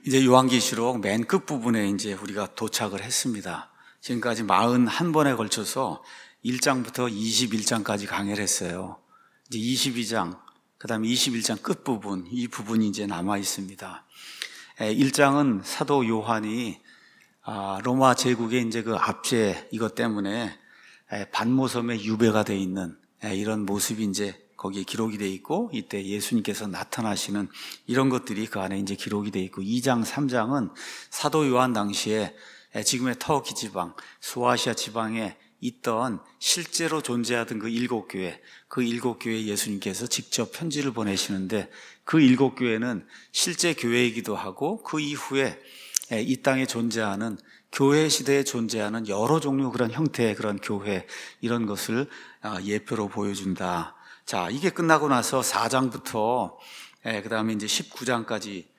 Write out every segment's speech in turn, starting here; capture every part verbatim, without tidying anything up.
이제 요한계시록 맨 끝부분에 이제 우리가 도착을 했습니다. 지금까지 사십일 번에 걸쳐서 일 장부터 이십일 장까지 강의를 했어요. 이제 이십이 장, 그 다음에 이십일 장 끝부분, 이 부분이 이제 남아 있습니다. 일 장은 사도 요한이 로마 제국의 이제 그 압제 이것 때문에 반모섬에 유배가 돼 있는 이런 모습이 이제 거기에 기록이 돼 있고, 이때 예수님께서 나타나시는 이런 것들이 그 안에 이제 기록이 돼 있고, 이 장, 삼 장은 사도 요한 당시에 지금의 터키 지방, 소아시아 지방에 있던 실제로 존재하던 그 일곱 교회, 그 일곱 교회에 예수님께서 직접 편지를 보내시는데, 그 일곱 교회는 실제 교회이기도 하고, 그 이후에 이 땅에 존재하는 교회 시대에 존재하는 여러 종류 그런 형태의 그런 교회, 이런 것을 예표로 보여준다. 자, 이게 끝나고 나서 사 장부터 그 다음에 이제 십구 장까지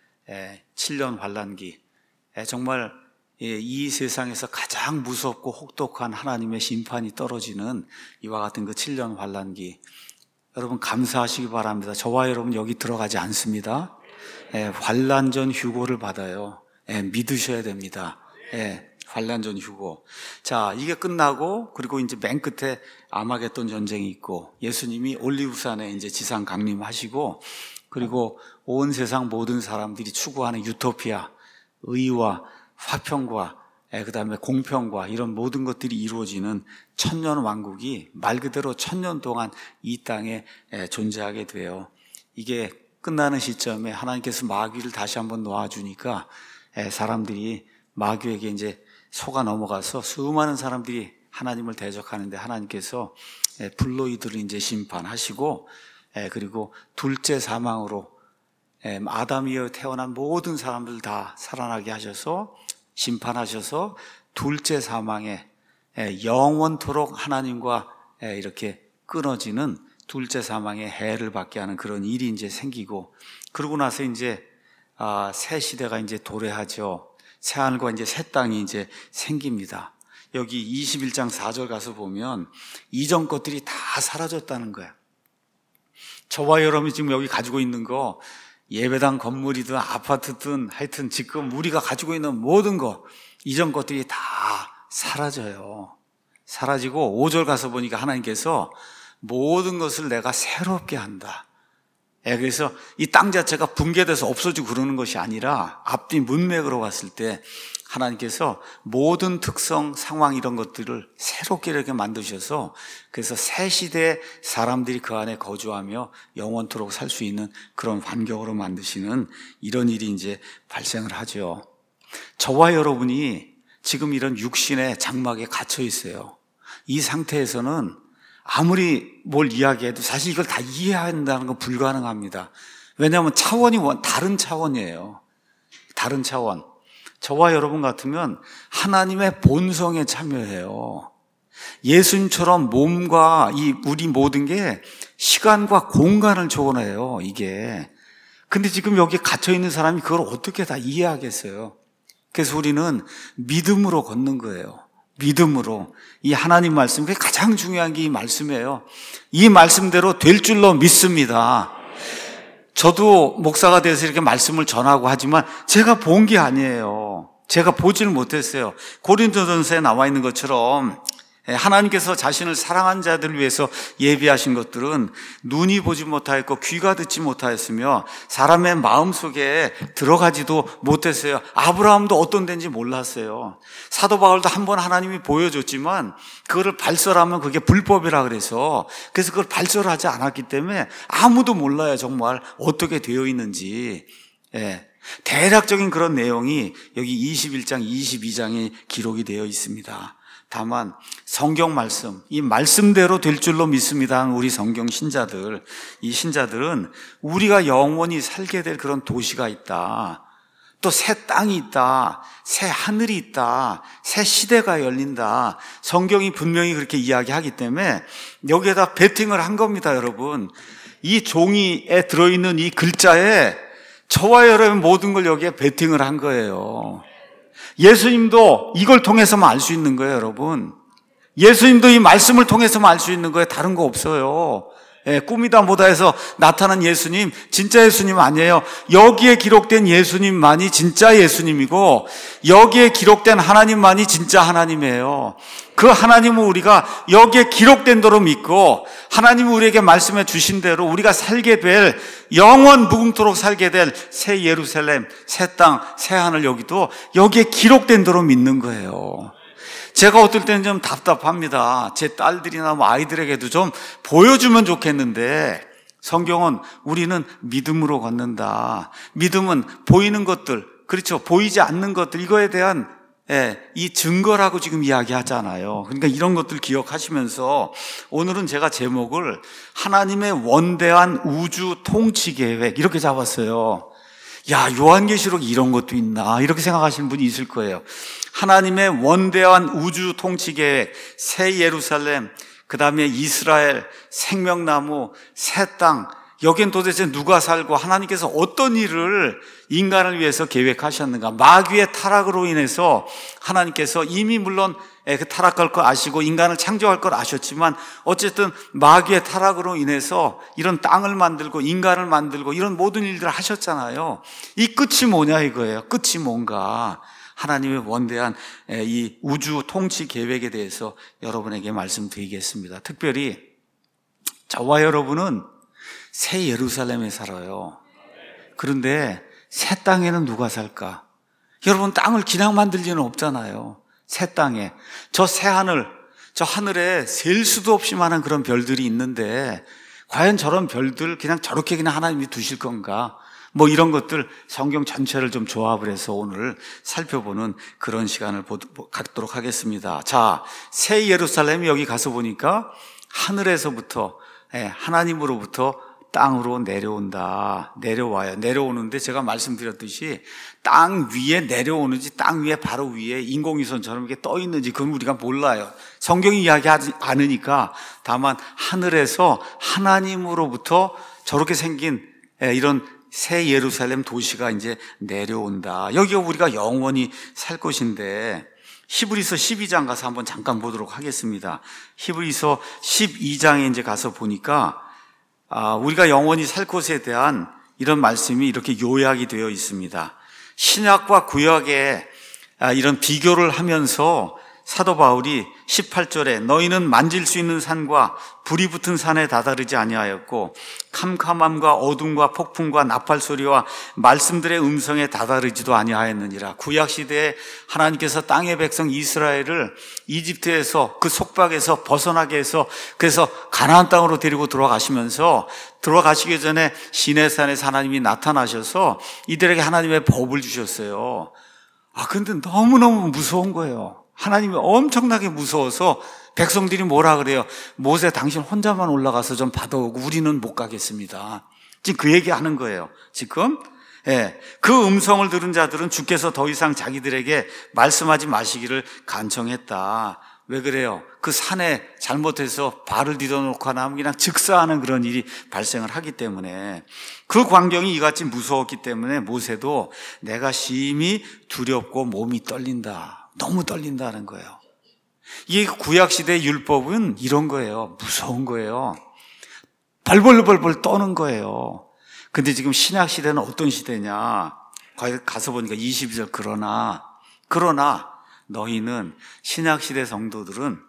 칠 년 환란기, 정말 이 세상에서 가장 무섭고 혹독한 하나님의 심판이 떨어지는 이와 같은 그 칠 년 환란기, 여러분 감사하시기 바랍니다. 저와 여러분 여기 들어가지 않습니다. 환란 전 휴고를 받아요. 믿으셔야 됩니다. 환란 전 휴고. 자, 이게 끝나고, 그리고 이제 맨 끝에 아마겟돈 전쟁이 있고, 예수님이 올리브산에 이제 지상 강림하시고, 그리고 온 세상 모든 사람들이 추구하는 유토피아, 의와 화평과 그 다음에 공평과 이런 모든 것들이 이루어지는 천년 왕국이 말 그대로 천년 동안 이 땅에 존재하게 돼요. 이게 끝나는 시점에 하나님께서 마귀를 다시 한번 놓아주니까 사람들이 마귀에게 이제 속아 넘어가서 수많은 사람들이 하나님을 대적하는데, 하나님께서 불로 이들을 이제 심판하시고, 그리고 둘째 사망으로 아담 이어 태어난 모든 사람들 다 살아나게 하셔서 심판하셔서 둘째 사망에 영원토록 하나님과 이렇게 끊어지는 둘째 사망의 해를 받게 하는 그런 일이 이제 생기고, 그러고 나서 이제 새 시대가 이제 도래하죠. 새 하늘과 이제 새 땅이 이제 생깁니다. 여기 이십일 장 사 절 가서 보면 이전 것들이 다 사라졌다는 거야. 저와 여러분이 지금 여기 가지고 있는 거, 예배당 건물이든 아파트든 하여튼 지금 우리가 가지고 있는 모든 거, 이전 것들이 다 사라져요. 사라지고 오 절 가서 보니까 하나님께서 모든 것을 내가 새롭게 한다. 그래서 이 땅 자체가 붕괴돼서 없어지고 그러는 것이 아니라, 앞뒤 문맥으로 봤을 때 하나님께서 모든 특성, 상황 이런 것들을 새롭게 이렇게 만드셔서, 그래서 새 시대의 사람들이 그 안에 거주하며 영원토록 살 수 있는 그런 환경으로 만드시는 이런 일이 이제 발생을 하죠. 저와 여러분이 지금 이런 육신의 장막에 갇혀 있어요. 이 상태에서는 아무리 뭘 이야기해도 사실 이걸 다 이해한다는 건 불가능합니다. 왜냐하면 차원이 다른 차원이에요. 다른 차원. 저와 여러분 같으면 하나님의 본성에 참여해요. 예수님처럼 몸과 이 우리 모든 게 시간과 공간을 초월해요, 이게. 근데 지금 여기 갇혀 있는 사람이 그걸 어떻게 다 이해하겠어요? 그래서 우리는 믿음으로 걷는 거예요. 믿음으로. 이 하나님 말씀, 그게 가장 중요한 게 이 말씀이에요. 이 말씀대로 될 줄로 믿습니다. 저도 목사가 돼서 이렇게 말씀을 전하고 하지만 제가 본 게 아니에요. 제가 보지를 못했어요. 고린도전서에 나와 있는 것처럼 하나님께서 자신을 사랑한 자들을 위해서 예비하신 것들은 눈이 보지 못하였고 귀가 듣지 못하였으며 사람의 마음속에 들어가지도 못했어요. 아브라함도 어떤 데인지 몰랐어요. 사도 바울도 한 번 하나님이 보여줬지만 그거를 발설하면 그게 불법이라 그래서 그래서 그걸 발설하지 않았기 때문에 아무도 몰라요, 정말 어떻게 되어 있는지. 예. 대략적인 그런 내용이 여기 이십일 장, 이십이 장에 기록이 되어 있습니다. 다만 성경 말씀, 이 말씀대로 될 줄로 믿습니다 하는 우리 성경 신자들, 이 신자들은 우리가 영원히 살게 될 그런 도시가 있다, 또 새 땅이 있다, 새 하늘이 있다, 새 시대가 열린다, 성경이 분명히 그렇게 이야기하기 때문에 여기에다 베팅을 한 겁니다. 여러분, 이 종이에 들어있는 이 글자에 저와 여러분 모든 걸 여기에 베팅을 한 거예요. 예수님도 이걸 통해서만 알 수 있는 거예요, 여러분. 예수님도 이 말씀을 통해서만 알 수 있는 거예요. 다른 거 없어요. 예, 꿈이다 뭐다 해서 나타난 예수님, 진짜 예수님 아니에요. 여기에 기록된 예수님만이 진짜 예수님이고 여기에 기록된 하나님만이 진짜 하나님이에요. 그 하나님은 우리가 여기에 기록된 대로 믿고 하나님이 우리에게 말씀해 주신 대로 우리가 살게 될, 영원 무궁토록 살게 될 새 예루살렘, 새 땅, 새 하늘, 여기도 여기에 기록된 대로 믿는 거예요. 제가 어떨 때는 좀 답답합니다. 제 딸들이나 뭐 아이들에게도 좀 보여주면 좋겠는데, 성경은 우리는 믿음으로 걷는다. 믿음은 보이는 것들, 그렇죠, 보이지 않는 것들, 이거에 대한 예, 이 증거라고 지금 이야기하잖아요. 그러니까 이런 것들 기억하시면서 오늘은 제가 제목을 하나님의 원대한 우주 통치 계획 이렇게 잡았어요. 야, 요한계시록 이런 것도 있나 이렇게 생각하시는 분이 있을 거예요. 하나님의 원대한 우주 통치 계획, 새 예루살렘, 그 다음에 이스라엘, 생명나무, 새 땅, 여긴 도대체 누가 살고 하나님께서 어떤 일을 인간을 위해서 계획하셨는가. 마귀의 타락으로 인해서 하나님께서 이미 물론 그 타락할 걸 아시고 인간을 창조할 걸 아셨지만 어쨌든 마귀의 타락으로 인해서 이런 땅을 만들고 인간을 만들고 이런 모든 일들을 하셨잖아요. 이 끝이 뭐냐 이거예요. 끝이 뭔가. 하나님의 원대한 이 우주 통치 계획에 대해서 여러분에게 말씀드리겠습니다. 특별히 저와 여러분은 새 예루살렘에 살아요. 그런데 새 땅에는 누가 살까? 여러분, 땅을 그냥 만들 리는 없잖아요. 새 땅에, 저 새 하늘, 저 하늘에 셀 수도 없이 많은 그런 별들이 있는데 과연 저런 별들 그냥 저렇게 그냥 하나님이 두실 건가? 뭐 이런 것들 성경 전체를 좀 조합을 해서 오늘 살펴보는 그런 시간을 갖도록 하겠습니다. 자, 새 예루살렘이 여기 가서 보니까 하늘에서부터, 하나님으로부터 땅으로 내려온다. 내려와요. 내려오는데 제가 말씀드렸듯이 땅 위에 내려오는지 땅 위에 바로 위에 인공위성처럼 이렇게 떠 있는지 그건 우리가 몰라요. 성경이 이야기하지 않으니까. 다만 하늘에서 하나님으로부터 저렇게 생긴 이런 새 예루살렘 도시가 이제 내려온다. 여기가 우리가 영원히 살 곳인데, 히브리서 십이 장 가서 한번 잠깐 보도록 하겠습니다. 히브리서 십이 장에 이제 가서 보니까 아, 우리가 영원히 살 곳에 대한 이런 말씀이 이렇게 요약이 되어 있습니다. 신약과 구약의 이런 비교를 하면서 사도 바울이 십팔 절에 너희는 만질 수 있는 산과 불이 붙은 산에 다다르지 아니하였고 캄캄함과 어둠과 폭풍과 나팔 소리와 말씀들의 음성에 다다르지도 아니하였느니라. 구약 시대에 하나님께서 땅의 백성 이스라엘을 이집트에서 그 속박에서 벗어나게 해서 그래서 가나안 땅으로 데리고 들어가시면서 들어가시기 전에 시내산에서 하나님이 나타나셔서 이들에게 하나님의 법을 주셨어요. 아, 근데 너무너무 무서운 거예요. 하나님이 엄청나게 무서워서 백성들이 뭐라 그래요? 모세 당신 혼자만 올라가서 좀 받아오고 우리는 못 가겠습니다. 지금 그 얘기 하는 거예요. 지금 예, 그 음성을 들은 자들은 주께서 더 이상 자기들에게 말씀하지 마시기를 간청했다. 왜 그래요? 그 산에 잘못해서 발을 디뎌놓고 나면 그냥 즉사하는 그런 일이 발생을 하기 때문에, 그 광경이 이같이 무서웠기 때문에 모세도 내가 심히 두렵고 몸이 떨린다. 너무 떨린다는 거예요. 이게 구약시대 율법은 이런 거예요. 무서운 거예요. 벌벌벌벌 떠는 거예요. 근데 지금 신약시대는 어떤 시대냐? 가서 보니까 이십이 절 그러나 그러나 너희는 신약시대 성도들은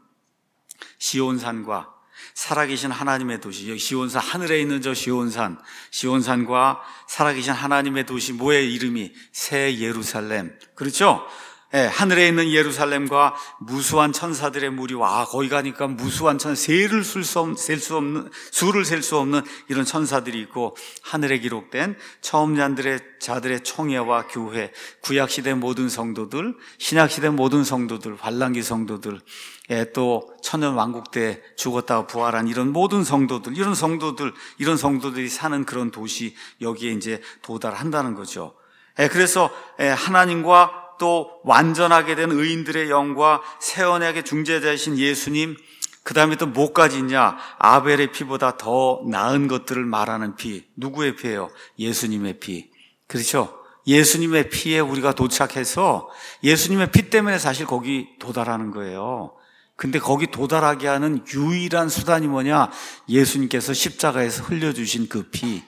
시온산과 살아계신 하나님의 도시, 여기 시온산, 하늘에 있는 저 시온산, 시온산과 살아계신 하나님의 도시, 뭐의 이름이? 새 예루살렘. 그렇죠? 예, 하늘에 있는 예루살렘과 무수한 천사들의 무리와, 아, 거기 가니까 무수한 천사, 세를 셀 수 없는, 셀 수 없는, 수를 셀 수 없는 이런 천사들이 있고, 하늘에 기록된 처음자들의 자들의 총회와 교회, 구약시대 모든 성도들, 신약시대 모든 성도들, 환란기 성도들, 예, 또 천년 왕국 때 죽었다가 부활한 이런 모든 성도들, 이런 성도들, 이런 성도들이 사는 그런 도시, 여기에 이제 도달한다는 거죠. 예, 그래서 예, 하나님과 또 완전하게 된 의인들의 영과 새 언약의 중재자이신 예수님, 그 다음에 또 뭐까지 있냐? 아벨의 피보다 더 나은 것들을 말하는 피. 누구의 피예요? 예수님의 피. 그렇죠? 예수님의 피에 우리가 도착해서 예수님의 피 때문에 사실 거기 도달하는 거예요. 근데 거기 도달하게 하는 유일한 수단이 뭐냐? 예수님께서 십자가에서 흘려주신 그 피,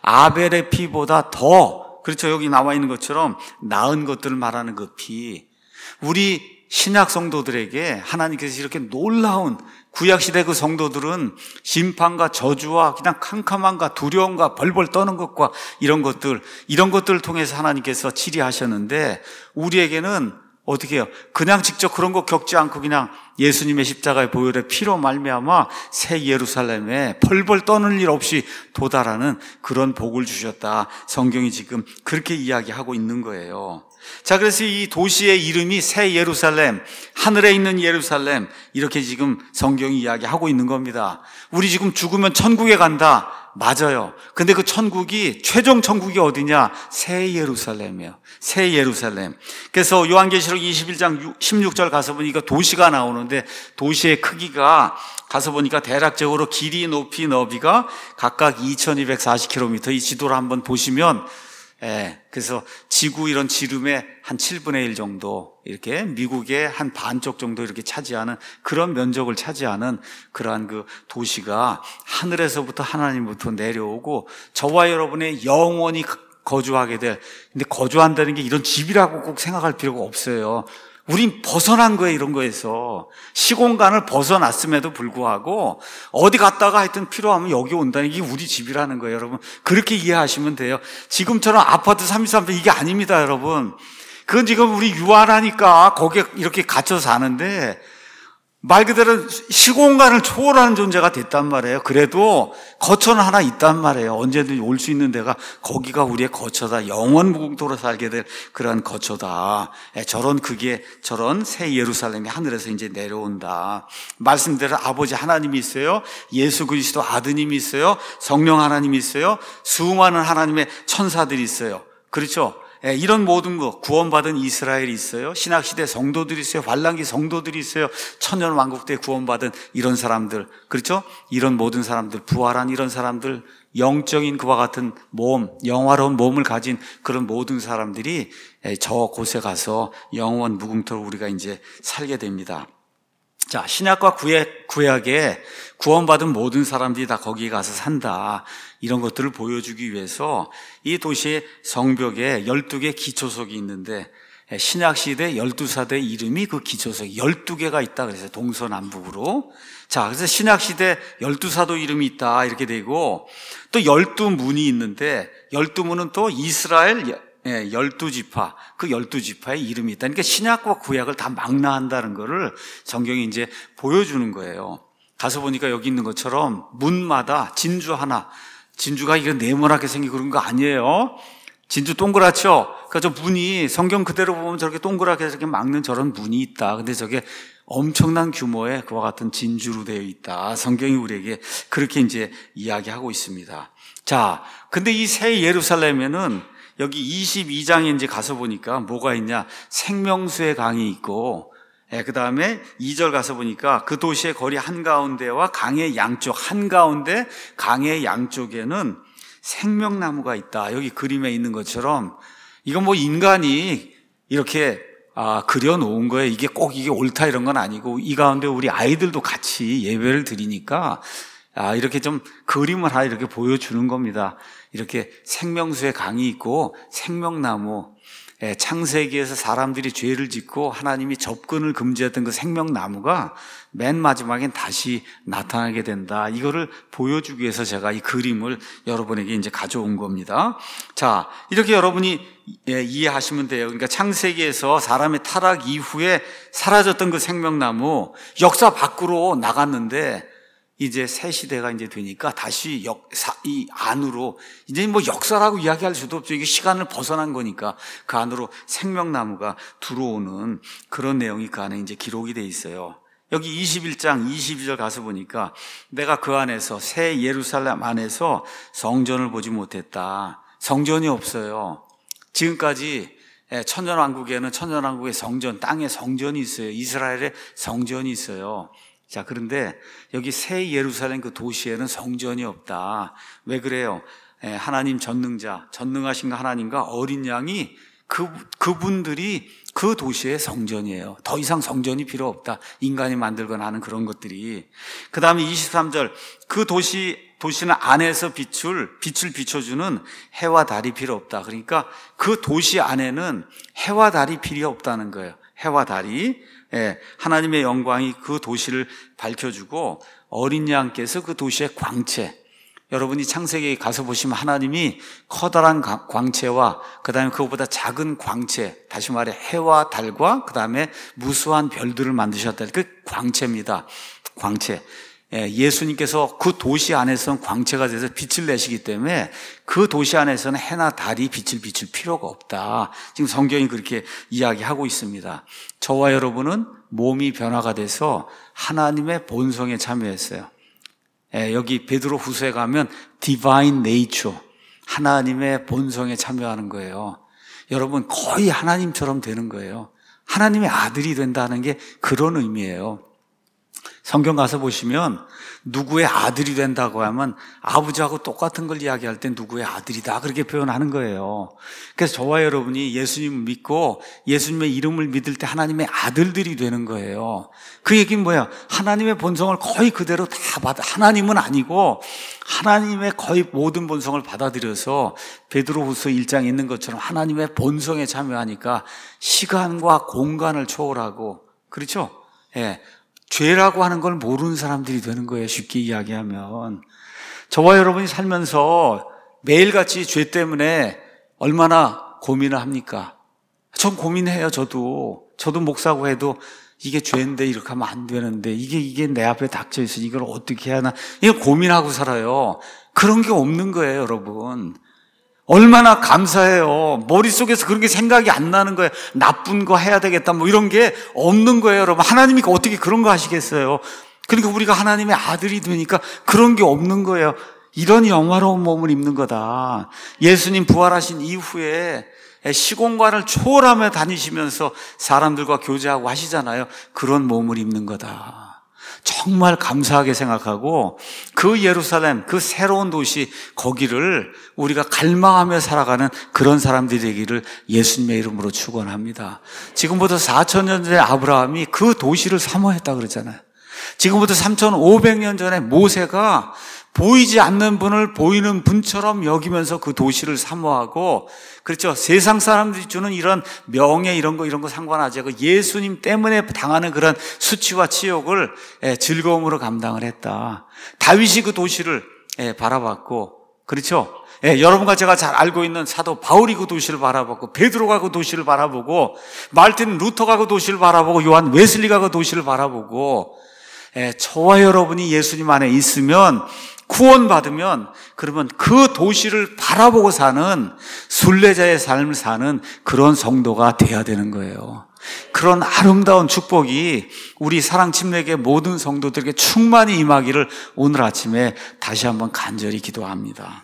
아벨의 피보다 더, 그렇죠, 여기 나와 있는 것처럼 나은 것들을 말하는 그 피. 우리 신약 성도들에게 하나님께서 이렇게 놀라운, 구약시대 그 성도들은 심판과 저주와 그냥 캄캄함과 두려움과 벌벌 떠는 것과 이런 것들, 이런 것들을 통해서 하나님께서 치리하셨는데, 우리에게는 어떻게 해요? 그냥 직접 그런 거 겪지 않고 그냥 예수님의 십자가의 보혈의 피로 말미암아 새 예루살렘에 벌벌 떠는 일 없이 도달하는 그런 복을 주셨다. 성경이 지금 그렇게 이야기하고 있는 거예요. 자, 그래서 이 도시의 이름이 새 예루살렘, 하늘에 있는 예루살렘, 이렇게 지금 성경이 이야기하고 있는 겁니다. 우리 지금 죽으면 천국에 간다. 맞아요. 근데 그 천국이, 최종 천국이 어디냐? 새 예루살렘이에요. 새 예루살렘. 그래서 요한계시록 이십일 장 십육 절 가서 보니까 도시가 나오는데, 도시의 크기가 가서 보니까 대략적으로 길이, 높이, 너비가 각각 이천이백사십 킬로미터, 이 지도를 한번 보시면, 예, 그래서 지구 이런 지름의 한 칠분의 일 정도, 이렇게 미국의 한 반쪽 정도 이렇게 차지하는 그런 면적을 차지하는 그러한 그 도시가 하늘에서부터 하나님부터 내려오고 저와 여러분의 영원히 거주하게 될, 근데 거주한다는 게 이런 집이라고 꼭 생각할 필요가 없어요. 우린 벗어난 거예요, 이런 거에서. 시공간을 벗어났음에도 불구하고 어디 갔다가 하여튼 필요하면 여기 온다는 게 우리 집이라는 거예요, 여러분. 그렇게 이해하시면 돼요. 지금처럼 아파트 삼십삼 평 이게 아닙니다, 여러분. 그건 지금 우리 유한하니까 거기에 이렇게 갇혀 사는데, 말 그대로 시공간을 초월하는 존재가 됐단 말이에요. 그래도 거처는 하나 있단 말이에요. 언제든지 올 수 있는 데가, 거기가 우리의 거처다. 영원 무궁토로 살게 될 그러한 거처다. 저런, 그게 저런 새 예루살렘이 하늘에서 이제 내려온다. 말씀대로 아버지 하나님이 있어요. 예수 그리스도 아드님이 있어요. 성령 하나님이 있어요. 수많은 하나님의 천사들이 있어요. 그렇죠? 이런 모든 것, 구원받은 이스라엘이 있어요. 신학시대 성도들이 있어요. 환란기 성도들이 있어요. 천년왕국 때 구원받은 이런 사람들, 그렇죠? 이런 모든 사람들, 부활한 이런 사람들, 영적인 그와 같은 몸, 영화로운 몸을 가진 그런 모든 사람들이 저 곳에 가서 영원 무궁토로 우리가 이제 살게 됩니다. 자, 신약과 구약, 구약에 구원받은 모든 사람들이 다 거기에 가서 산다. 이런 것들을 보여주기 위해서 이 도시의 성벽에 열두 개 기초석이 있는데, 신약시대 열두 사대 이름이 그 기초석 열두 개가 있다. 그래서 동서남북으로. 자, 그래서 신약시대 열두 사도 이름이 있다. 이렇게 되고, 또 열두 문이 있는데, 열두 문은 또 이스라엘 예, 열두 지파, 그 열두 지파의 이름이 있다. 그러니까 신약과 구약을 다 망라한다는 거를 성경이 이제 보여주는 거예요. 가서 보니까 여기 있는 것처럼 문마다 진주 하나, 진주가 이거 네모나게 생기고 그런 거 아니에요. 진주 동그랗죠? 그러니까 저 문이 성경 그대로 보면 저렇게 동그랗게 저렇게 막는 저런 문이 있다. 근데 저게 엄청난 규모의 그와 같은 진주로 되어 있다. 성경이 우리에게 그렇게 이제 이야기하고 있습니다. 자, 근데 이 새 예루살렘에는 여기 이십이 장에 이제 가서 보니까 뭐가 있냐? 생명수의 강이 있고, 예, 그 다음에 이 절 가서 보니까 그 도시의 거리 한가운데와 강의 양쪽, 한가운데 강의 양쪽에는 생명나무가 있다. 여기 그림에 있는 것처럼, 이건 뭐 인간이 이렇게 아, 그려놓은 거예요. 이게 꼭 이게 옳다 이런 건 아니고, 이 가운데 우리 아이들도 같이 예배를 드리니까 아, 이렇게 좀 그림을 하나 이렇게 보여주는 겁니다. 이렇게 생명수의 강이 있고 생명나무, 예, 창세기에서 사람들이 죄를 짓고 하나님이 접근을 금지했던 그 생명나무가 맨 마지막엔 다시 나타나게 된다. 이거를 보여주기 위해서 제가 이 그림을 여러분에게 이제 가져온 겁니다. 자, 이렇게 여러분이 예, 이해하시면 돼요. 그러니까 창세기에서 사람의 타락 이후에 사라졌던 그 생명나무 역사 밖으로 나갔는데, 이제 새 시대가 이제 되니까 다시 역, 사, 이 안으로, 이제 뭐 역사라고 이야기할 수도 없죠. 이게 시간을 벗어난 거니까 그 안으로 생명나무가 들어오는 그런 내용이 그 안에 이제 기록이 돼 있어요. 여기 이십일 장 이십이 절 가서 보니까 내가 그 안에서 새 예루살렘 안에서 성전을 보지 못했다. 성전이 없어요. 지금까지 천년왕국에는 천년왕국의 성전, 땅에 성전이 있어요. 이스라엘에 성전이 있어요. 자, 그런데 여기 새 예루살렘 그 도시에는 성전이 없다. 왜 그래요? 하나님 전능자, 전능하신 하나님과 어린 양이 그, 그분들이 그 도시의 성전이에요. 더 이상 성전이 필요 없다. 인간이 만들거나 하는 그런 것들이. 그 다음에 이십삼 절, 그 도시, 도시는 안에서 빛을, 빛을 비춰주는 해와 달이 필요 없다. 그러니까 그 도시 안에는 해와 달이 필요 없다는 거예요. 해와 달이. 예, 하나님의 영광이 그 도시를 밝혀주고 어린 양께서 그 도시의 광채, 여러분이 창세기에 가서 보시면 하나님이 커다란 광채와 그 다음에 그것보다 작은 광채, 다시 말해 해와 달과 그 다음에 무수한 별들을 만드셨다. 그 광채입니다. 광채. 예수님께서 그 도시 안에서는 광채가 돼서 빛을 내시기 때문에 그 도시 안에서는 해나 달이 빛을 비출 필요가 없다. 지금 성경이 그렇게 이야기하고 있습니다. 저와 여러분은 몸이 변화가 돼서 하나님의 본성에 참여했어요. 여기 베드로 후서에 가면 Divine Nature, 하나님의 본성에 참여하는 거예요. 여러분 거의 하나님처럼 되는 거예요. 하나님의 아들이 된다는 게 그런 의미예요. 성경 가서 보시면 누구의 아들이 된다고 하면 아버지하고 똑같은 걸 이야기할 때 누구의 아들이다 그렇게 표현하는 거예요. 그래서 저와 여러분이 예수님을 믿고 예수님의 이름을 믿을 때 하나님의 아들들이 되는 거예요. 그 얘기는 뭐야? 하나님의 본성을 거의 그대로 다 받아, 하나님은 아니고 하나님의 거의 모든 본성을 받아들여서 베드로후서 일 장에 있는 것처럼 하나님의 본성에 참여하니까 시간과 공간을 초월하고, 그렇죠? 예. 죄라고 하는 걸 모르는 사람들이 되는 거예요. 쉽게 이야기하면. 저와 여러분이 살면서 매일같이 죄 때문에 얼마나 고민을 합니까? 전 고민해요. 저도 저도 목사고 해도 이게 죄인데 이렇게 하면 안 되는데 이게 이게 내 앞에 닥쳐 있으니 이걸 어떻게 해야 하나, 이거 고민하고 살아요. 그런 게 없는 거예요, 여러분. 얼마나 감사해요. 머릿속에서 그런 게 생각이 안 나는 거예요. 나쁜 거 해야 되겠다 뭐 이런 게 없는 거예요, 여러분. 하나님이 어떻게 그런 거 하시겠어요? 그러니까 우리가 하나님의 아들이 되니까 그런 게 없는 거예요. 이런 영화로운 몸을 입는 거다. 예수님 부활하신 이후에 시공간을 초월하며 다니시면서 사람들과 교제하고 하시잖아요. 그런 몸을 입는 거다. 정말 감사하게 생각하고 그 예루살렘, 그 새로운 도시, 거기를 우리가 갈망하며 살아가는 그런 사람들이 되기를 예수님의 이름으로 축원합니다. 지금부터 사천 년 전에 아브라함이 그 도시를 사모했다 그러잖아요. 지금부터 삼천오백 년 전에 모세가 보이지 않는 분을 보이는 분처럼 여기면서 그 도시를 사모하고, 그렇죠? 세상 사람들이 주는 이런 명예 이런 거 이런 거 상관하지 않고 예수님 때문에 당하는 그런 수치와 치욕을 즐거움으로 감당을 했다. 다윗이 그 도시를 바라봤고, 그렇죠? 예, 여러분과 제가 잘 알고 있는 사도 바울이 그 도시를 바라보고, 베드로가 그 도시를 바라보고, 마르틴 루터가 그 도시를 바라보고, 요한 웨슬리가 그 도시를 바라보고, 예, 저와 여러분이 예수님 안에 있으면, 구원받으면, 그러면 그 도시를 바라보고 사는 순례자의 삶을 사는 그런 성도가 돼야 되는 거예요. 그런 아름다운 축복이 우리 사랑침례교회 모든 성도들에게 충만히 임하기를 오늘 아침에 다시 한번 간절히 기도합니다.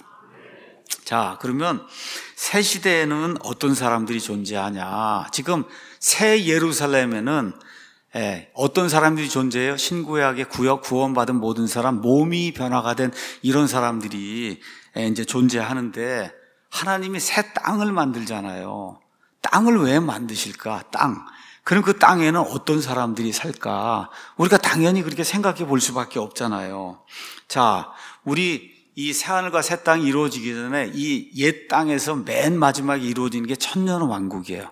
자, 그러면 새 시대에는 어떤 사람들이 존재하냐? 지금 새 예루살렘에는 예, 어떤 사람들이 존재해요? 신구약의 구역 구원받은 모든 사람, 몸이 변화가 된 이런 사람들이 예, 이제 존재하는데, 하나님이 새 땅을 만들잖아요. 땅을 왜 만드실까? 땅. 그럼 그 땅에는 어떤 사람들이 살까? 우리가 당연히 그렇게 생각해 볼 수밖에 없잖아요. 자, 우리 이 새하늘과 새 땅이 이루어지기 전에 이 옛 땅에서 맨 마지막에 이루어지는 게 천년왕국이에요.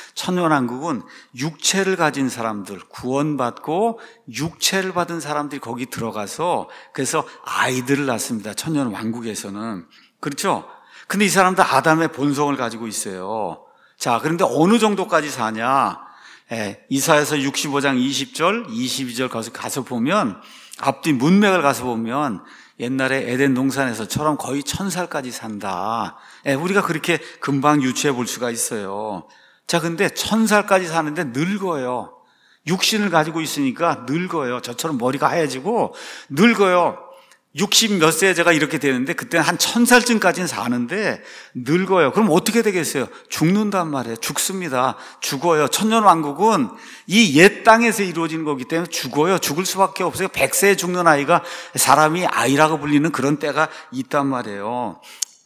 천년왕국은 육체를 가진 사람들, 구원받고 육체를 받은 사람들이 거기 들어가서 그래서 아이들을 낳습니다. 천년왕국에서는. 그렇죠? 근데 이 사람들 아담의 본성을 가지고 있어요. 자, 그런데 어느 정도까지 사냐? 예, 이사야서 육십오 장 이십 절, 이십이 절 가서, 가서 보면, 앞뒤 문맥을 가서 보면 옛날에 에덴 동산에서처럼 거의 천 살까지 산다. 예, 우리가 그렇게 금방 유추해 볼 수가 있어요. 자, 근데 천 살까지 사는데 늙어요. 육신을 가지고 있으니까 늙어요. 저처럼 머리가 하얘지고 늙어요. 육십 몇 세에 제가 이렇게 되는데 그때는 한 천 살쯤까지는 사는데 늙어요. 그럼 어떻게 되겠어요? 죽는단 말이에요. 죽습니다. 죽어요. 천년왕국은 이 옛 땅에서 이루어진 거기 때문에 죽어요. 죽을 수밖에 없어요. 백 세에 죽는 아이가 사람이 아이라고 불리는 그런 때가 있단 말이에요.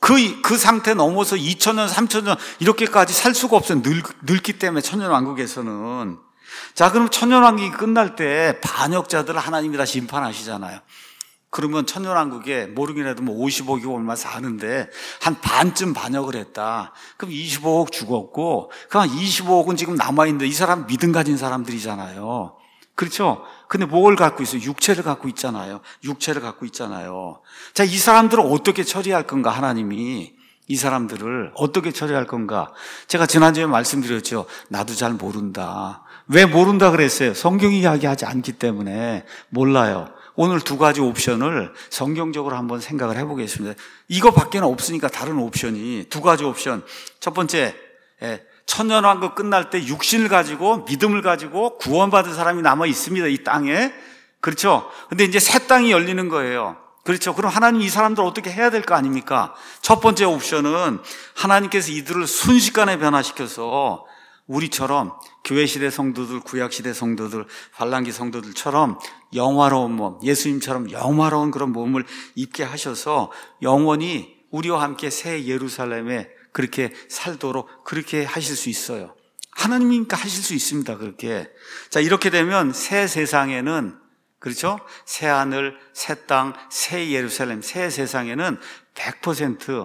그, 그 상태 넘어서 이천 년, 삼천 년 이렇게까지 살 수가 없어요. 늙, 늙기 때문에 천년왕국에서는. 자, 그럼 천년왕국이 끝날 때 반역자들을 하나님이 다 심판하시잖아요. 그러면 천년왕국에 모르긴해도 뭐 오십억이 얼마 사는데 한 반쯤 반역을 했다. 그럼 이십오억 죽었고, 그 한 이십오억은 지금 남아있는데 이 사람 믿음 가진 사람들이잖아요. 그렇죠? 근데 뭘 갖고 있어요? 육체를 갖고 있잖아요. 육체를 갖고 있잖아요. 자, 이 사람들을 어떻게 처리할 건가, 하나님이. 이 사람들을 어떻게 처리할 건가. 제가 지난주에 말씀드렸죠. 나도 잘 모른다. 왜 모른다 그랬어요? 성경이 이야기하지 않기 때문에 몰라요. 오늘 두 가지 옵션을 성경적으로 한번 생각을 해보겠습니다. 이거밖에는 없으니까 다른 옵션이 두 가지 옵션. 첫 번째, 천년왕국 끝날 때 육신을 가지고 믿음을 가지고 구원받은 사람이 남아 있습니다. 이 땅에. 그렇죠? 근데 이제 새 땅이 열리는 거예요. 그렇죠? 그럼 하나님 이 사람들 어떻게 해야 될 거 아닙니까? 첫 번째 옵션은 하나님께서 이들을 순식간에 변화시켜서 우리처럼 교회시대 성도들, 구약시대 성도들, 환란기 성도들처럼 영화로운 몸, 예수님처럼 영화로운 그런 몸을 입게 하셔서 영원히 우리와 함께 새 예루살렘에 그렇게 살도록 그렇게 하실 수 있어요. 하나님이니까 하실 수 있습니다. 그렇게. 자, 이렇게 되면 새 세상에는, 그렇죠? 새 하늘, 새 땅, 새 예루살렘, 새 세상에는 백 퍼센트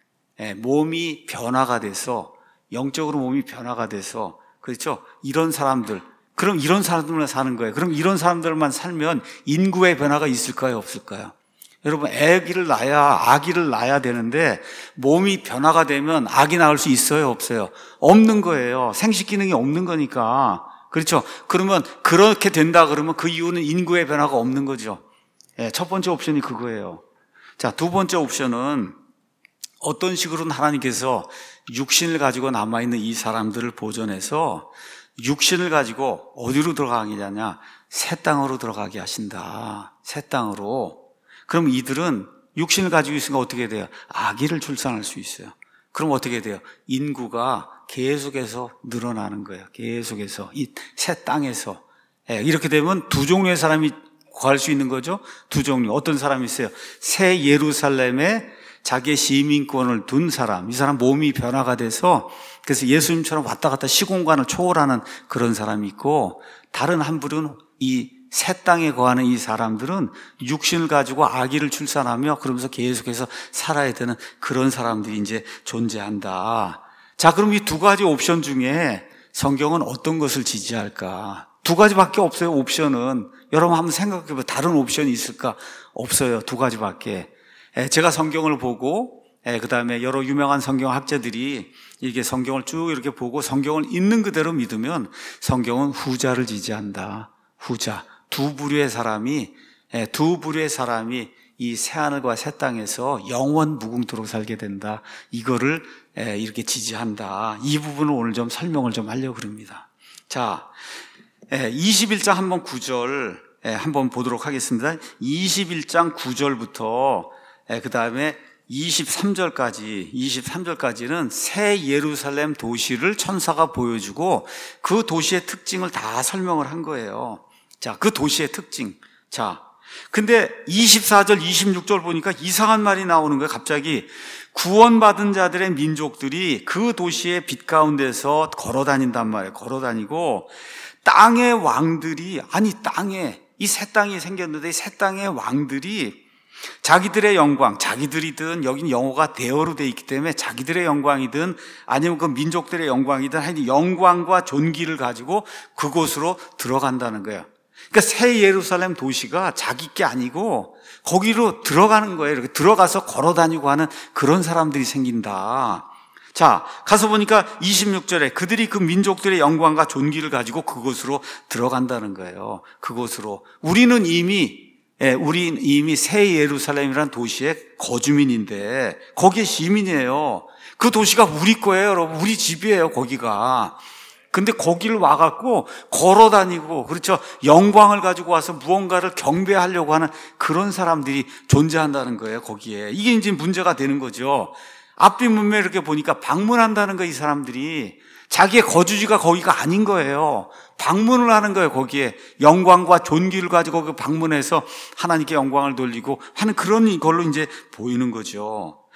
몸이 변화가 돼서, 영적으로 몸이 변화가 돼서, 그렇죠? 이런 사람들, 그럼 이런 사람들만 사는 거예요. 그럼 이런 사람들만 살면 인구의 변화가 있을까요? 없을까요? 여러분, 아기를 낳아야, 아기를 낳아야 되는데 몸이 변화가 되면 아기 낳을 수 있어요? 없어요? 없는 거예요. 생식 기능이 없는 거니까. 그렇죠? 그러면 그렇게 된다 그러면 그 이유는 인구의 변화가 없는 거죠. 예, 첫 번째 옵션이 그거예요. 자, 두 번째 옵션은 어떤 식으로는 하나님께서 육신을 가지고 남아있는 이 사람들을 보존해서 육신을 가지고 어디로 들어가게 하냐? 새 땅으로 들어가게 하신다. 새 땅으로. 그럼 이들은 육신을 가지고 있으니까 어떻게 돼요? 아기를 출산할 수 있어요. 그럼 어떻게 돼요? 인구가 계속해서 늘어나는 거예요. 계속해서 이 새 땅에서. 이렇게 되면 두 종류의 사람이 구할 수 있는 거죠. 두 종류. 어떤 사람이 있어요? 새 예루살렘에 자기의 시민권을 둔 사람. 이 사람 몸이 변화가 돼서 그래서 예수님처럼 왔다 갔다 시공간을 초월하는 그런 사람이 있고, 다른 한 분은 이 새 땅에 거하는 이 사람들은 육신을 가지고 아기를 출산하며 그러면서 계속해서 살아야 되는 그런 사람들이 이제 존재한다. 자, 그럼 이 두 가지 옵션 중에 성경은 어떤 것을 지지할까? 두 가지밖에 없어요, 옵션은. 여러분 한번 생각해보세요. 다른 옵션이 있을까? 없어요. 두 가지밖에. 제가 성경을 보고, 그 다음에 여러 유명한 성경학자들이 이렇게 성경을 쭉 이렇게 보고 성경을 있는 그대로 믿으면 성경은 후자를 지지한다. 후자. 두 부류의 사람이, 두 부류의 사람이 이 새하늘과 새 땅에서 영원 무궁토록 살게 된다. 이거를 이렇게 지지한다. 이 부분을 오늘 좀 설명을 좀 하려고 그럽니다. 자, 이십일 장 한번 구 절 한번 보도록 하겠습니다. 이십일 장 구 절부터 그 다음에 이십삼 절까지, 이십삼 절까지는 새 예루살렘 도시를 천사가 보여주고 그 도시의 특징을 다 설명을 한 거예요. 자, 그 도시의 특징. 자, 근데 이십사 절, 이십육 절 보니까 이상한 말이 나오는 거예요. 갑자기 구원받은 자들의 민족들이 그 도시의 빛 가운데서 걸어 다닌단 말이에요. 걸어 다니고 땅의 왕들이, 아니 땅에, 이 새 땅이 생겼는데 이 새 땅의 왕들이 자기들의 영광, 자기들이든 여기는 영어가 대어로 돼 있기 때문에 자기들의 영광이든 아니면 그 민족들의 영광이든 하여튼 영광과 존귀를 가지고 그곳으로 들어간다는 거예요. 그러니까 새 예루살렘 도시가 자기 게 아니고 거기로 들어가는 거예요. 이렇게 들어가서 걸어 다니고 하는 그런 사람들이 생긴다. 자, 가서 보니까 이십육 절에 그들이 그 민족들의 영광과 존귀를 가지고 그곳으로 들어간다는 거예요. 그곳으로. 우리는 이미 예, 우리 이미 새 예루살렘이라는 도시의 거주민인데 거기에 시민이에요. 그 도시가 우리 거예요, 여러분. 우리 집이에요, 거기가. 근데 거기를 와갖고 걸어다니고, 그렇죠? 영광을 가지고 와서 무언가를 경배하려고 하는 그런 사람들이 존재한다는 거예요, 거기에. 이게 이제 문제가 되는 거죠. 앞뒤 문맥 이렇게 보니까 방문한다는 거, 이 사람들이. 자기의 거주지가 거기가 아닌 거예요. 방문을 하는 거예요, 거기에. 영광과 존귀를 가지고 그 방문해서 하나님께 영광을 돌리고 하는 그런 걸로 이제 보이는 거죠.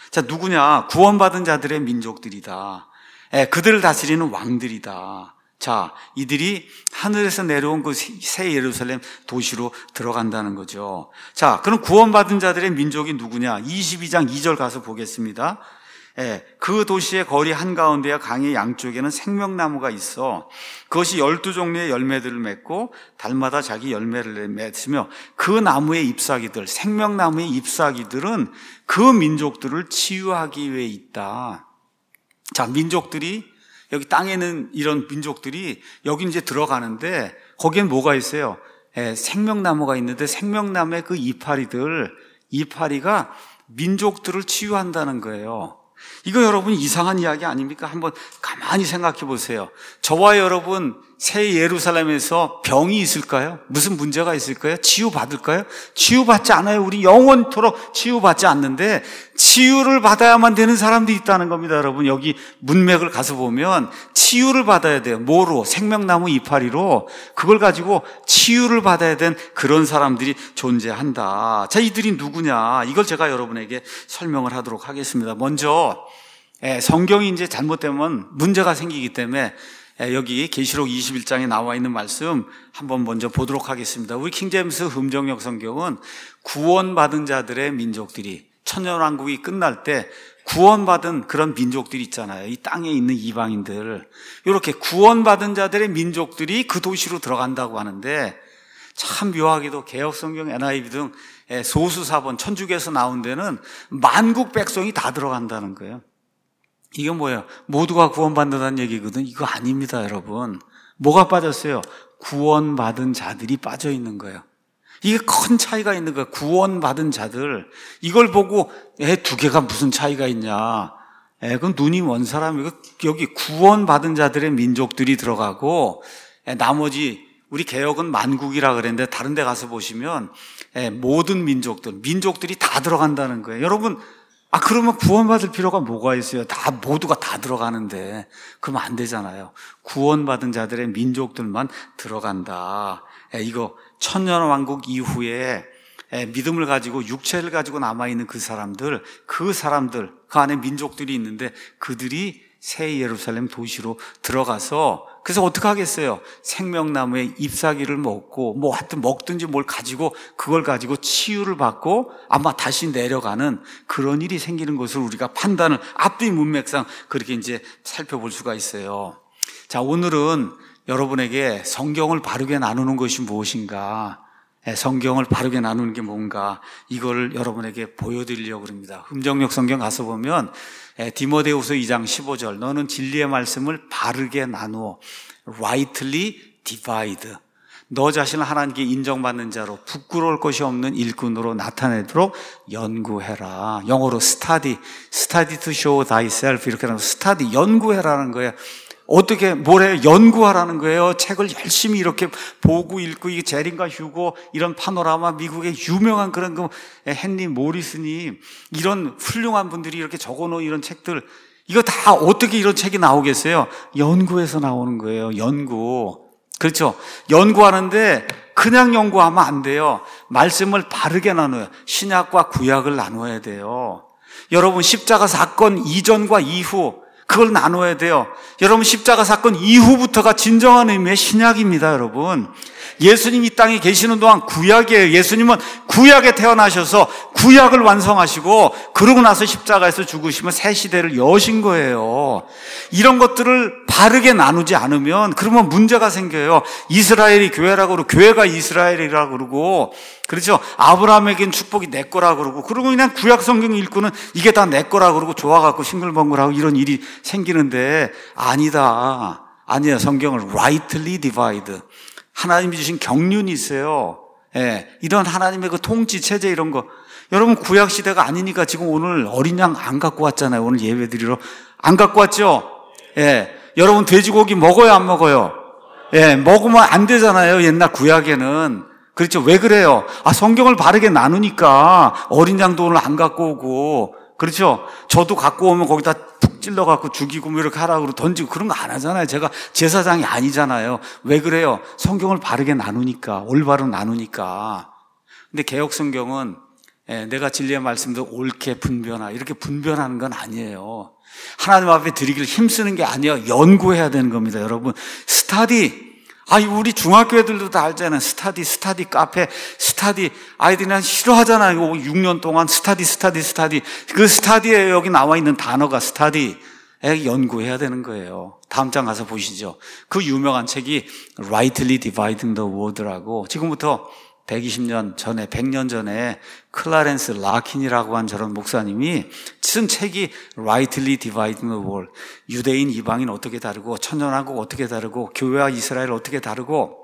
자, 누구냐? 구원받은 자들의 민족들이다. 예, 그들을 다스리는 왕들이다. 자, 이들이 하늘에서 내려온 그 새 예루살렘 도시로 들어간다는 거죠. 자, 그럼 구원받은 자들의 민족이 누구냐? 이십이 장 이 절 가서 보겠습니다. 예, 그 도시의 거리 한가운데와 강의 양쪽에는 생명나무가 있어 그것이 열두 종류의 열매들을 맺고 달마다 자기 열매를 맺으며 그 나무의 잎사귀들, 생명나무의 잎사귀들은 그 민족들을 치유하기 위해 있다. 자, 민족들이 여기 땅에는 이런 민족들이 여기 이제 들어가는데 거기엔 뭐가 있어요? 예, 생명나무가 있는데 생명나무의 그 이파리들, 이파리가 민족들을 치유한다는 거예요. 이거 여러분 이상한 이야기 아닙니까? 한번 가만히 생각해 보세요. 저와 여러분 새 예루살렘에서 병이 있을까요? 무슨 문제가 있을까요? 치유받을까요? 치유받지 않아요. 우리 영원토록 치유받지 않는데 치유를 받아야만 되는 사람들이 있다는 겁니다. 여러분 여기 문맥을 가서 보면 치유를 받아야 돼요. 뭐로? 생명나무 이파리로 그걸 가지고 치유를 받아야 된 그런 사람들이 존재한다. 자, 이들이 누구냐? 이걸 제가 여러분에게 설명을 하도록 하겠습니다. 먼저 성경이 이제 잘못되면 문제가 생기기 때문에 여기 계시록 이십일 장에 나와 있는 말씀 한번 먼저 보도록 하겠습니다. 우리 킹제임스 흠정역 성경은 구원받은 자들의 민족들이 천년왕국이 끝날 때 구원받은 그런 민족들이 있잖아요. 이 땅에 있는 이방인들, 이렇게 구원받은 자들의 민족들이 그 도시로 들어간다고 하는데 참 묘하게도 개혁성경 엔아이브이 등 소수사본 천주교에서 나온 데는 만국 백성이 다 들어간다는 거예요. 이게 뭐예요? 모두가 구원받는다는 얘기거든. 이거 아닙니다, 여러분. 뭐가 빠졌어요? 구원받은 자들이 빠져 있는 거예요. 이게 큰 차이가 있는 거예요. 구원받은 자들. 이걸 보고 애 두 개가 무슨 차이가 있냐? 에, 그건 눈이 먼 사람이고 여기 구원받은 자들의 민족들이 들어가고 에, 나머지 우리 개혁은 만국이라 그랬는데 다른 데 가서 보시면 에, 모든 민족들, 민족들이 다 들어간다는 거예요. 여러분 아, 그러면 구원받을 필요가 뭐가 있어요? 다, 모두가 다 들어가는데. 그러면 안 되잖아요. 구원받은 자들의 민족들만 들어간다. 이거 천년왕국 이후에 믿음을 가지고 육체를 가지고 남아있는 그 사람들, 그 사람들, 그 안에 민족들이 있는데 그들이 새 예루살렘 도시로 들어가서 그래서 어떻게 하겠어요? 생명나무의 잎사귀를 먹고 뭐 하여튼 먹든지 뭘 가지고 그걸 가지고 치유를 받고 아마 다시 내려가는 그런 일이 생기는 것을 우리가 판단을 앞뒤 문맥상 그렇게 이제 살펴볼 수가 있어요. 자, 오늘은 여러분에게 성경을 바르게 나누는 것이 무엇인가, 성경을 바르게 나누는 게 뭔가 이걸 여러분에게 보여드리려고 합니다. 흠정역 성경 가서 보면 디모데후서 이 장 십오 절 너는 진리의 말씀을 바르게 나누어 rightly divide 너 자신을 하나님께 인정받는 자로 부끄러울 것이 없는 일꾼으로 나타내도록 연구해라. 영어로 study, study to show thyself 이렇게 하면 study, 연구해라는 거예요. 어떻게 뭘 해요? 연구하라는 거예요. 책을 열심히 이렇게 보고 읽고 이게 제린과 휴고 이런 파노라마 미국의 유명한 그런 그 헨리 모리스님 이런 훌륭한 분들이 이렇게 적어놓은 이런 책들 이거 다 어떻게 이런 책이 나오겠어요? 연구해서 나오는 거예요. 연구. 그렇죠? 연구하는데 그냥 연구하면 안 돼요. 말씀을 바르게 나눠요. 신약과 구약을 나눠야 돼요. 여러분 십자가 사건 이전과 이후 그걸 나눠야 돼요. 여러분 십자가 사건 이후부터가 진정한 의미의 신약입니다. 여러분 예수님 이 땅에 계시는 동안 구약이에요. 예수님은 구약에 태어나셔서 구약을 완성하시고 그러고 나서 십자가에서 죽으시면 새 시대를 여신 거예요. 이런 것들을 바르게 나누지 않으면 그러면 문제가 생겨요. 이스라엘이 교회라고 그러고 교회가 이스라엘이라고 그러고 그렇죠. 아브라함에겐 축복이 내 거라고 그러고 그러고 그냥 구약 성경 읽고는 이게 다 내 거라고 그러고 좋아갖고 싱글벙글하고 이런 일이 생기는데 아니다. 아니에요. 성경을 rightly divide. 하나님이 주신 경륜이 있어요. 예, 이런 하나님의 그 통치 체제 이런 거. 여러분 구약 시대가 아니니까 지금 오늘 어린 양 안 갖고 왔잖아요. 오늘 예배 드리러 안 갖고 왔죠. 예, 여러분 돼지고기 먹어요, 안 먹어요? 예, 먹으면 안 되잖아요. 옛날 구약에는. 그렇죠. 왜 그래요? 아, 성경을 바르게 나누니까 어린 양도 오늘 안 갖고 오고. 그렇죠. 저도 갖고 오면 거기다 푹 찔러갖고 죽이고 뭐 이렇게 하라고 던지고 그런 거 안 하잖아요. 제가 제사장이 아니잖아요. 왜 그래요? 성경을 바르게 나누니까, 올바로 나누니까. 근데 개혁 성경은 예, 내가 진리의 말씀도 옳게 분별하 이렇게 분별하는 건 아니에요. 하나님 앞에 드리기를 힘쓰는 게 아니에요. 연구해야 되는 겁니다. 여러분, 스타디. 아, 우리 중학교 애들도 다 알잖아요. 스타디, 스타디 카페, 스타디. 아이들이 난 싫어하잖아요. 육 년 동안 스타디, 스타디, 스타디. 그 스타디에 여기 나와 있는 단어가 스타디. 연구해야 되는 거예요. 다음 장 가서 보시죠. 그 유명한 책이 Rightly Dividing the Word라고, 지금부터 백이십 년 전에, 백 년 전에 클라렌스 라킨이라고 한 저런 목사님이 쓴 책이 Rightly Dividing the Word. 유대인, 이방인 어떻게 다르고, 천년왕국 어떻게 다르고, 교회와 이스라엘 어떻게 다르고,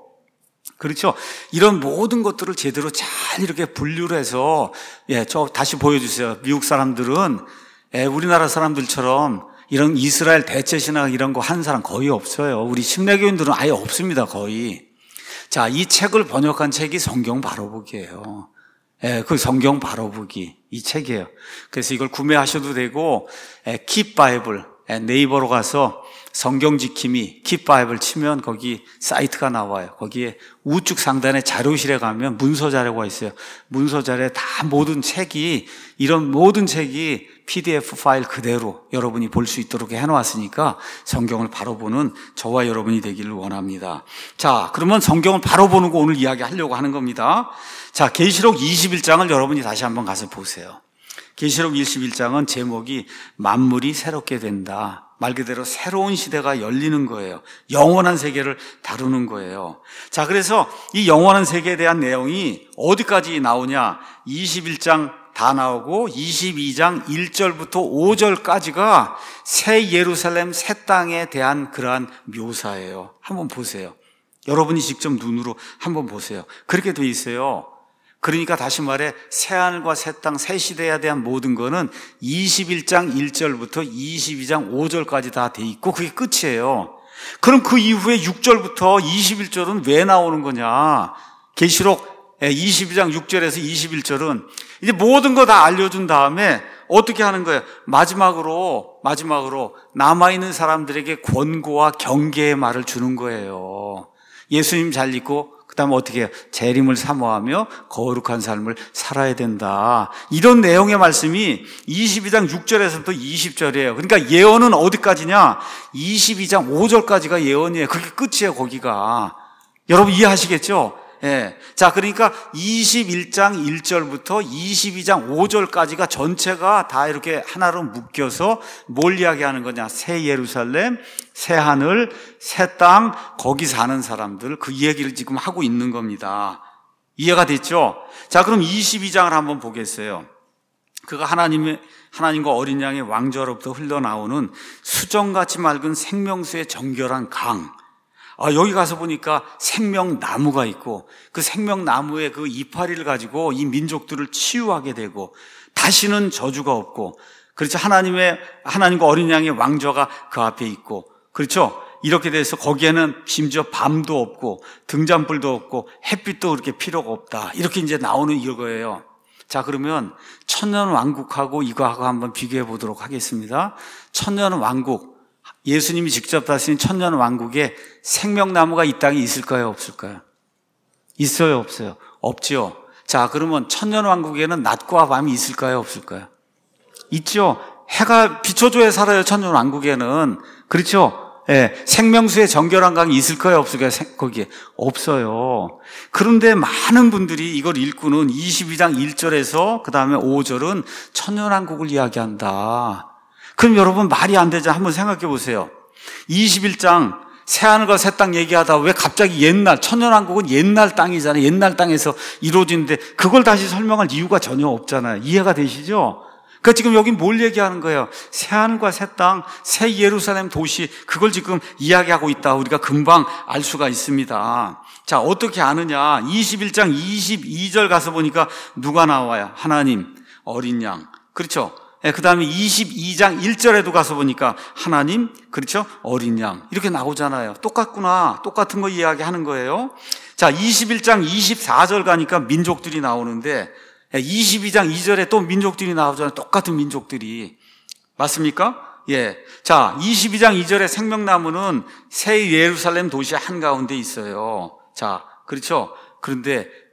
그렇죠. 이런 모든 것들을 제대로 잘 이렇게 분류를 해서, 예, 저 다시 보여주세요. 미국 사람들은, 예, 우리나라 사람들처럼 이런 이스라엘 대체신학 이런 거 하는 사람 거의 없어요. 우리 침례교인들은 아예 없습니다, 거의. 자, 이 책을 번역한 책이 성경 바로보기예요. 예, 그 성경 바로보기 이 책이에요. 그래서 이걸 구매하셔도 되고, 예, Keep Bible, 예, 네이버로 가서 성경 지킴이 Keep Bible 치면 거기 사이트가 나와요. 거기에 우측 상단에 자료실에 가면 문서 자료가 있어요. 문서 자료에 다 모든 책이, 이런 모든 책이 피디에프 파일 그대로 여러분이 볼 수 있도록 해놓았으니까 성경을 바로 보는 저와 여러분이 되기를 원합니다. 자, 그러면 성경을 바로 보는 거 오늘 이야기하려고 하는 겁니다. 자, 계시록 이십일 장을 여러분이 다시 한번 가서 보세요. 계시록 이십일 장은 제목이 만물이 새롭게 된다. 말 그대로 새로운 시대가 열리는 거예요. 영원한 세계를 다루는 거예요. 자, 그래서 이 영원한 세계에 대한 내용이 어디까지 나오냐? 이십일 장 다 나오고 이십이 장 일 절부터 오 절까지가 새 예루살렘, 새 땅에 대한 그러한 묘사예요. 한번 보세요. 여러분이 직접 눈으로 한번 보세요. 그렇게 돼 있어요. 그러니까 다시 말해 새하늘과 새 땅, 새 시대에 대한 모든 거는 이십일 장 일 절부터 이십이 장 오 절까지 다 돼 있고 그게 끝이에요. 그럼 그 이후에 육 절부터 이십일 절은 왜 나오는 거냐? 계시록 이십이 장 육 절에서 이십일 절은 이제 모든 거 다 알려준 다음에 어떻게 하는 거예요? 마지막으로 마지막으로 남아있는 사람들에게 권고와 경계의 말을 주는 거예요. 예수님 잘 믿고 그 다음에 어떻게 해요? 재림을 사모하며 거룩한 삶을 살아야 된다. 이런 내용의 말씀이 이십이 장 육 절에서부터 이십 절이에요. 그러니까 예언은 어디까지냐? 이십이 장 오 절까지가 예언이에요. 그게 끝이에요, 거기가. 여러분 이해하시겠죠? 예. 자, 그러니까 이십일 장 일 절부터 이십이 장 오 절까지가 전체가 다 이렇게 하나로 묶여서 뭘 이야기하는 거냐? 새 예루살렘, 새 하늘, 새 땅, 거기 사는 사람들, 그 얘기를 지금 하고 있는 겁니다. 이해가 됐죠? 자, 그럼 이십이 장을 한번 보겠어요. 그가 하나님의, 하나님과 어린 양의 왕좌로부터 흘러나오는 수정같이 맑은 생명수의 정결한 강. 아, 여기 가서 보니까 생명나무가 있고 그 생명나무의 그 이파리를 가지고 이 민족들을 치유하게 되고 다시는 저주가 없고, 그렇죠. 하나님의, 하나님과 어린 양의 왕좌가 그 앞에 있고, 그렇죠. 이렇게 돼서 거기에는 심지어 밤도 없고 등잔불도 없고 햇빛도 그렇게 필요가 없다. 이렇게 이제 나오는 이거예요. 자, 그러면 천년 왕국하고 이거하고 한번 비교해 보도록 하겠습니다. 천년 왕국, 예수님이 직접 다스린 천년 왕국에 생명나무가 이 땅에 있을까요? 없을까요? 있어요? 없어요? 없죠. 자, 그러면 천년 왕국에는 낮과 밤이 있을까요? 없을까요? 있죠. 해가 비춰줘야 살아요. 천년 왕국에는. 그렇죠? 예, 생명수의 정결한 강이 있을까요? 없을까요? 거기에 없어요. 그런데 많은 분들이 이걸 읽고는 이십이 장 일 절에서 그 다음에 오 절은 천년 왕국을 이야기한다. 그럼 여러분 말이 안 되죠. 한번 생각해 보세요. 이십일 장 새하늘과 새 땅 얘기하다 왜 갑자기 옛날, 천년왕국은 옛날 땅이잖아요. 옛날 땅에서 이루어지는데 그걸 다시 설명할 이유가 전혀 없잖아요. 이해가 되시죠? 그러니까 지금 여기 뭘 얘기하는 거예요? 새하늘과 새 땅, 새 예루살렘 도시, 그걸 지금 이야기하고 있다. 우리가 금방 알 수가 있습니다. 자, 어떻게 아느냐? 이십일 장 이십이 절 가서 보니까 누가 나와요? 하나님, 어린 양. 그렇죠? 예, 그 다음에 이십이 장 일 절에도 가서 보니까 하나님, 그렇죠? 어린 양. 이렇게 나오잖아요. 똑같구나. 똑같은 거 이야기하는 거예요. 자, 이십일 장 이십사 절 가니까 민족들이 나오는데, 이십이 장 이 절에 또 민족들이 나오잖아요. 똑같은 민족들이. 맞습니까? 예. 자, 이십이 장 이 절에 생명나무는 새 예루살렘 도시 한가운데 있어요. 자, 그렇죠? 그런데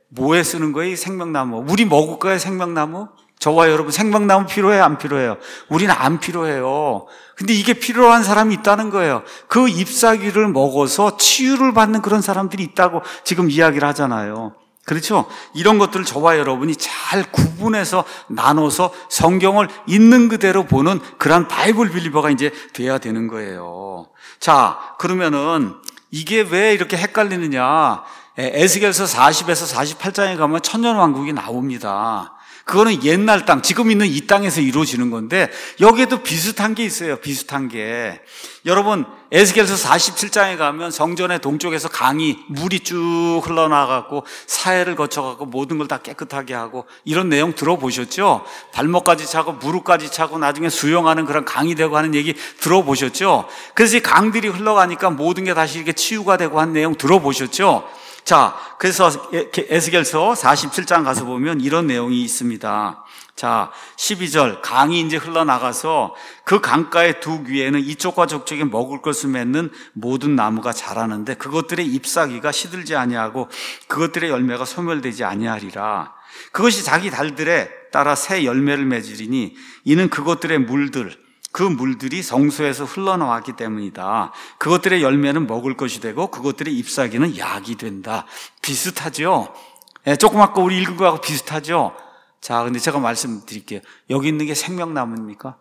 뭐에 쓰는 거예요? 이 생명나무. 우리 먹을 거예요, 생명나무? 저와 여러분 생명나무 필요해요, 안 필요해요? 우리는 안 필요해요. 근데 이게 필요한 사람이 있다는 거예요. 그 잎사귀를 먹어서 치유를 받는 그런 사람들이 있다고 지금 이야기를 하잖아요. 그렇죠? 이런 것들을 저와 여러분이 잘 구분해서 나눠서 성경을 있는 그대로 보는 그런 바이블 빌리버가 이제 돼야 되는 거예요. 자, 그러면은 이게 왜 이렇게 헷갈리느냐? 에스겔서 사십에서 사십팔 장에 가면 천년왕국이 나옵니다. 그거는 옛날 땅, 지금 있는 이 땅에서 이루어지는 건데 여기에도 비슷한 게 있어요. 비슷한 게. 여러분 에스겔서 사십칠 장에 가면 성전의 동쪽에서 강이 물이 쭉 흘러나가고 사해를 거쳐가고 모든 걸 다 깨끗하게 하고 이런 내용 들어보셨죠? 발목까지 차고 무릎까지 차고 나중에 수영하는 그런 강이 되고 하는 얘기 들어보셨죠? 그래서 이 강들이 흘러가니까 모든 게 다시 이렇게 치유가 되고 한 내용 들어보셨죠? 자, 그래서 에스겔서 사십칠 장 가서 보면 이런 내용이 있습니다. 자, 십이 절 강이 이제 흘러나가서 그 강가의 두 귀에는 이쪽과 저쪽에 먹을 것을 맺는 모든 나무가 자라는데 그것들의 잎사귀가 시들지 아니하고 그것들의 열매가 소멸되지 아니하리라. 그것이 자기 달들에 따라 새 열매를 맺으리니 이는 그것들의 물들 그 물들이 성소에서 흘러나왔기 때문이다. 그것들의 열매는 먹을 것이 되고 그것들의 잎사귀는 약이 된다. 비슷하죠? 네, 조금 아까 우리 읽은 거하고 비슷하죠? 자, 근데 제가 말씀드릴게요. 여기 있는 게 생명나무입니까?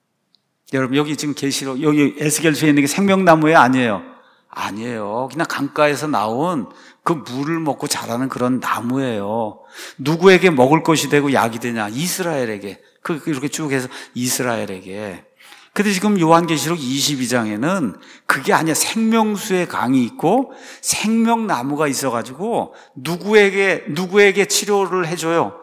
여러분, 여기 지금 계시록, 여기 에스겔서에 있는 게 생명나무예요? 아니에요? 아니에요. 그냥 강가에서 나온 그 물을 먹고 자라는 그런 나무예요. 누구에게 먹을 것이 되고 약이 되냐? 이스라엘에게. 그렇게 쭉 해서 이스라엘에게. 근데 지금 요한계시록 이십이 장에는 그게 아니야. 생명수의 강이 있고 생명나무가 있어가지고 누구에게, 누구에게 치료를 해줘요?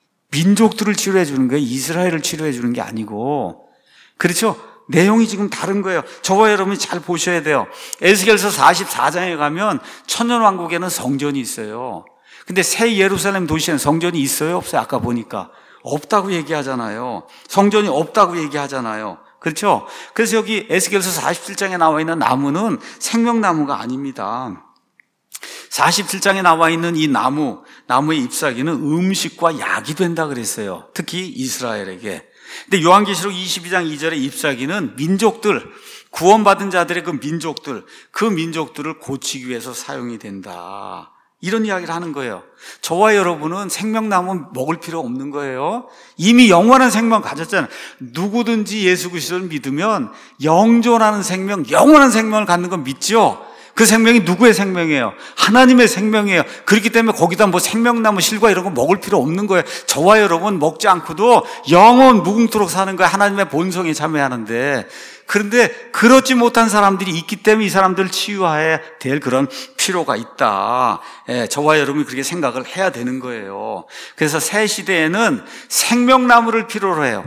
민족들을 치료해 주는 거예요. 이스라엘을 치료해 주는 게 아니고. 그렇죠? 내용이 지금 다른 거예요. 저와 여러분이 잘 보셔야 돼요. 에스겔서 사십사 장에 가면 천년왕국에는 성전이 있어요. 근데 새 예루살렘 도시에는 성전이 있어요? 없어요? 아까 보니까. 없다고 얘기하잖아요. 성전이 없다고 얘기하잖아요. 그렇죠? 그래서 여기 에스겔서 사십칠 장에 나와 있는 나무는 생명나무가 아닙니다. 사십칠 장에 나와 있는 이 나무, 나무의 잎사귀는 음식과 약이 된다 그랬어요. 특히 이스라엘에게. 근데 요한계시록 이십이 장 이 절의 잎사귀는 민족들, 구원받은 자들의 그 민족들, 그 민족들을 고치기 위해서 사용이 된다. 이런 이야기를 하는 거예요. 저와 여러분은 생명나무 먹을 필요 없는 거예요. 이미 영원한 생명 가졌잖아요. 누구든지 예수 그리스도를 믿으면 영존하는 생명, 영원한 생명을 갖는 건 믿죠? 그 생명이 누구의 생명이에요? 하나님의 생명이에요. 그렇기 때문에 거기다 뭐 생명나무 실과 이런 거 먹을 필요 없는 거예요. 저와 여러분 먹지 않고도 영원 무궁토록 사는 거예요. 하나님의 본성에 참여하는데. 그런데 그렇지 못한 사람들이 있기 때문에 이 사람들을 치유해야 될 그런 필요가 있다. 예, 저와 여러분이 그렇게 생각을 해야 되는 거예요. 그래서 새 시대에는 생명나무를 필요로 해요.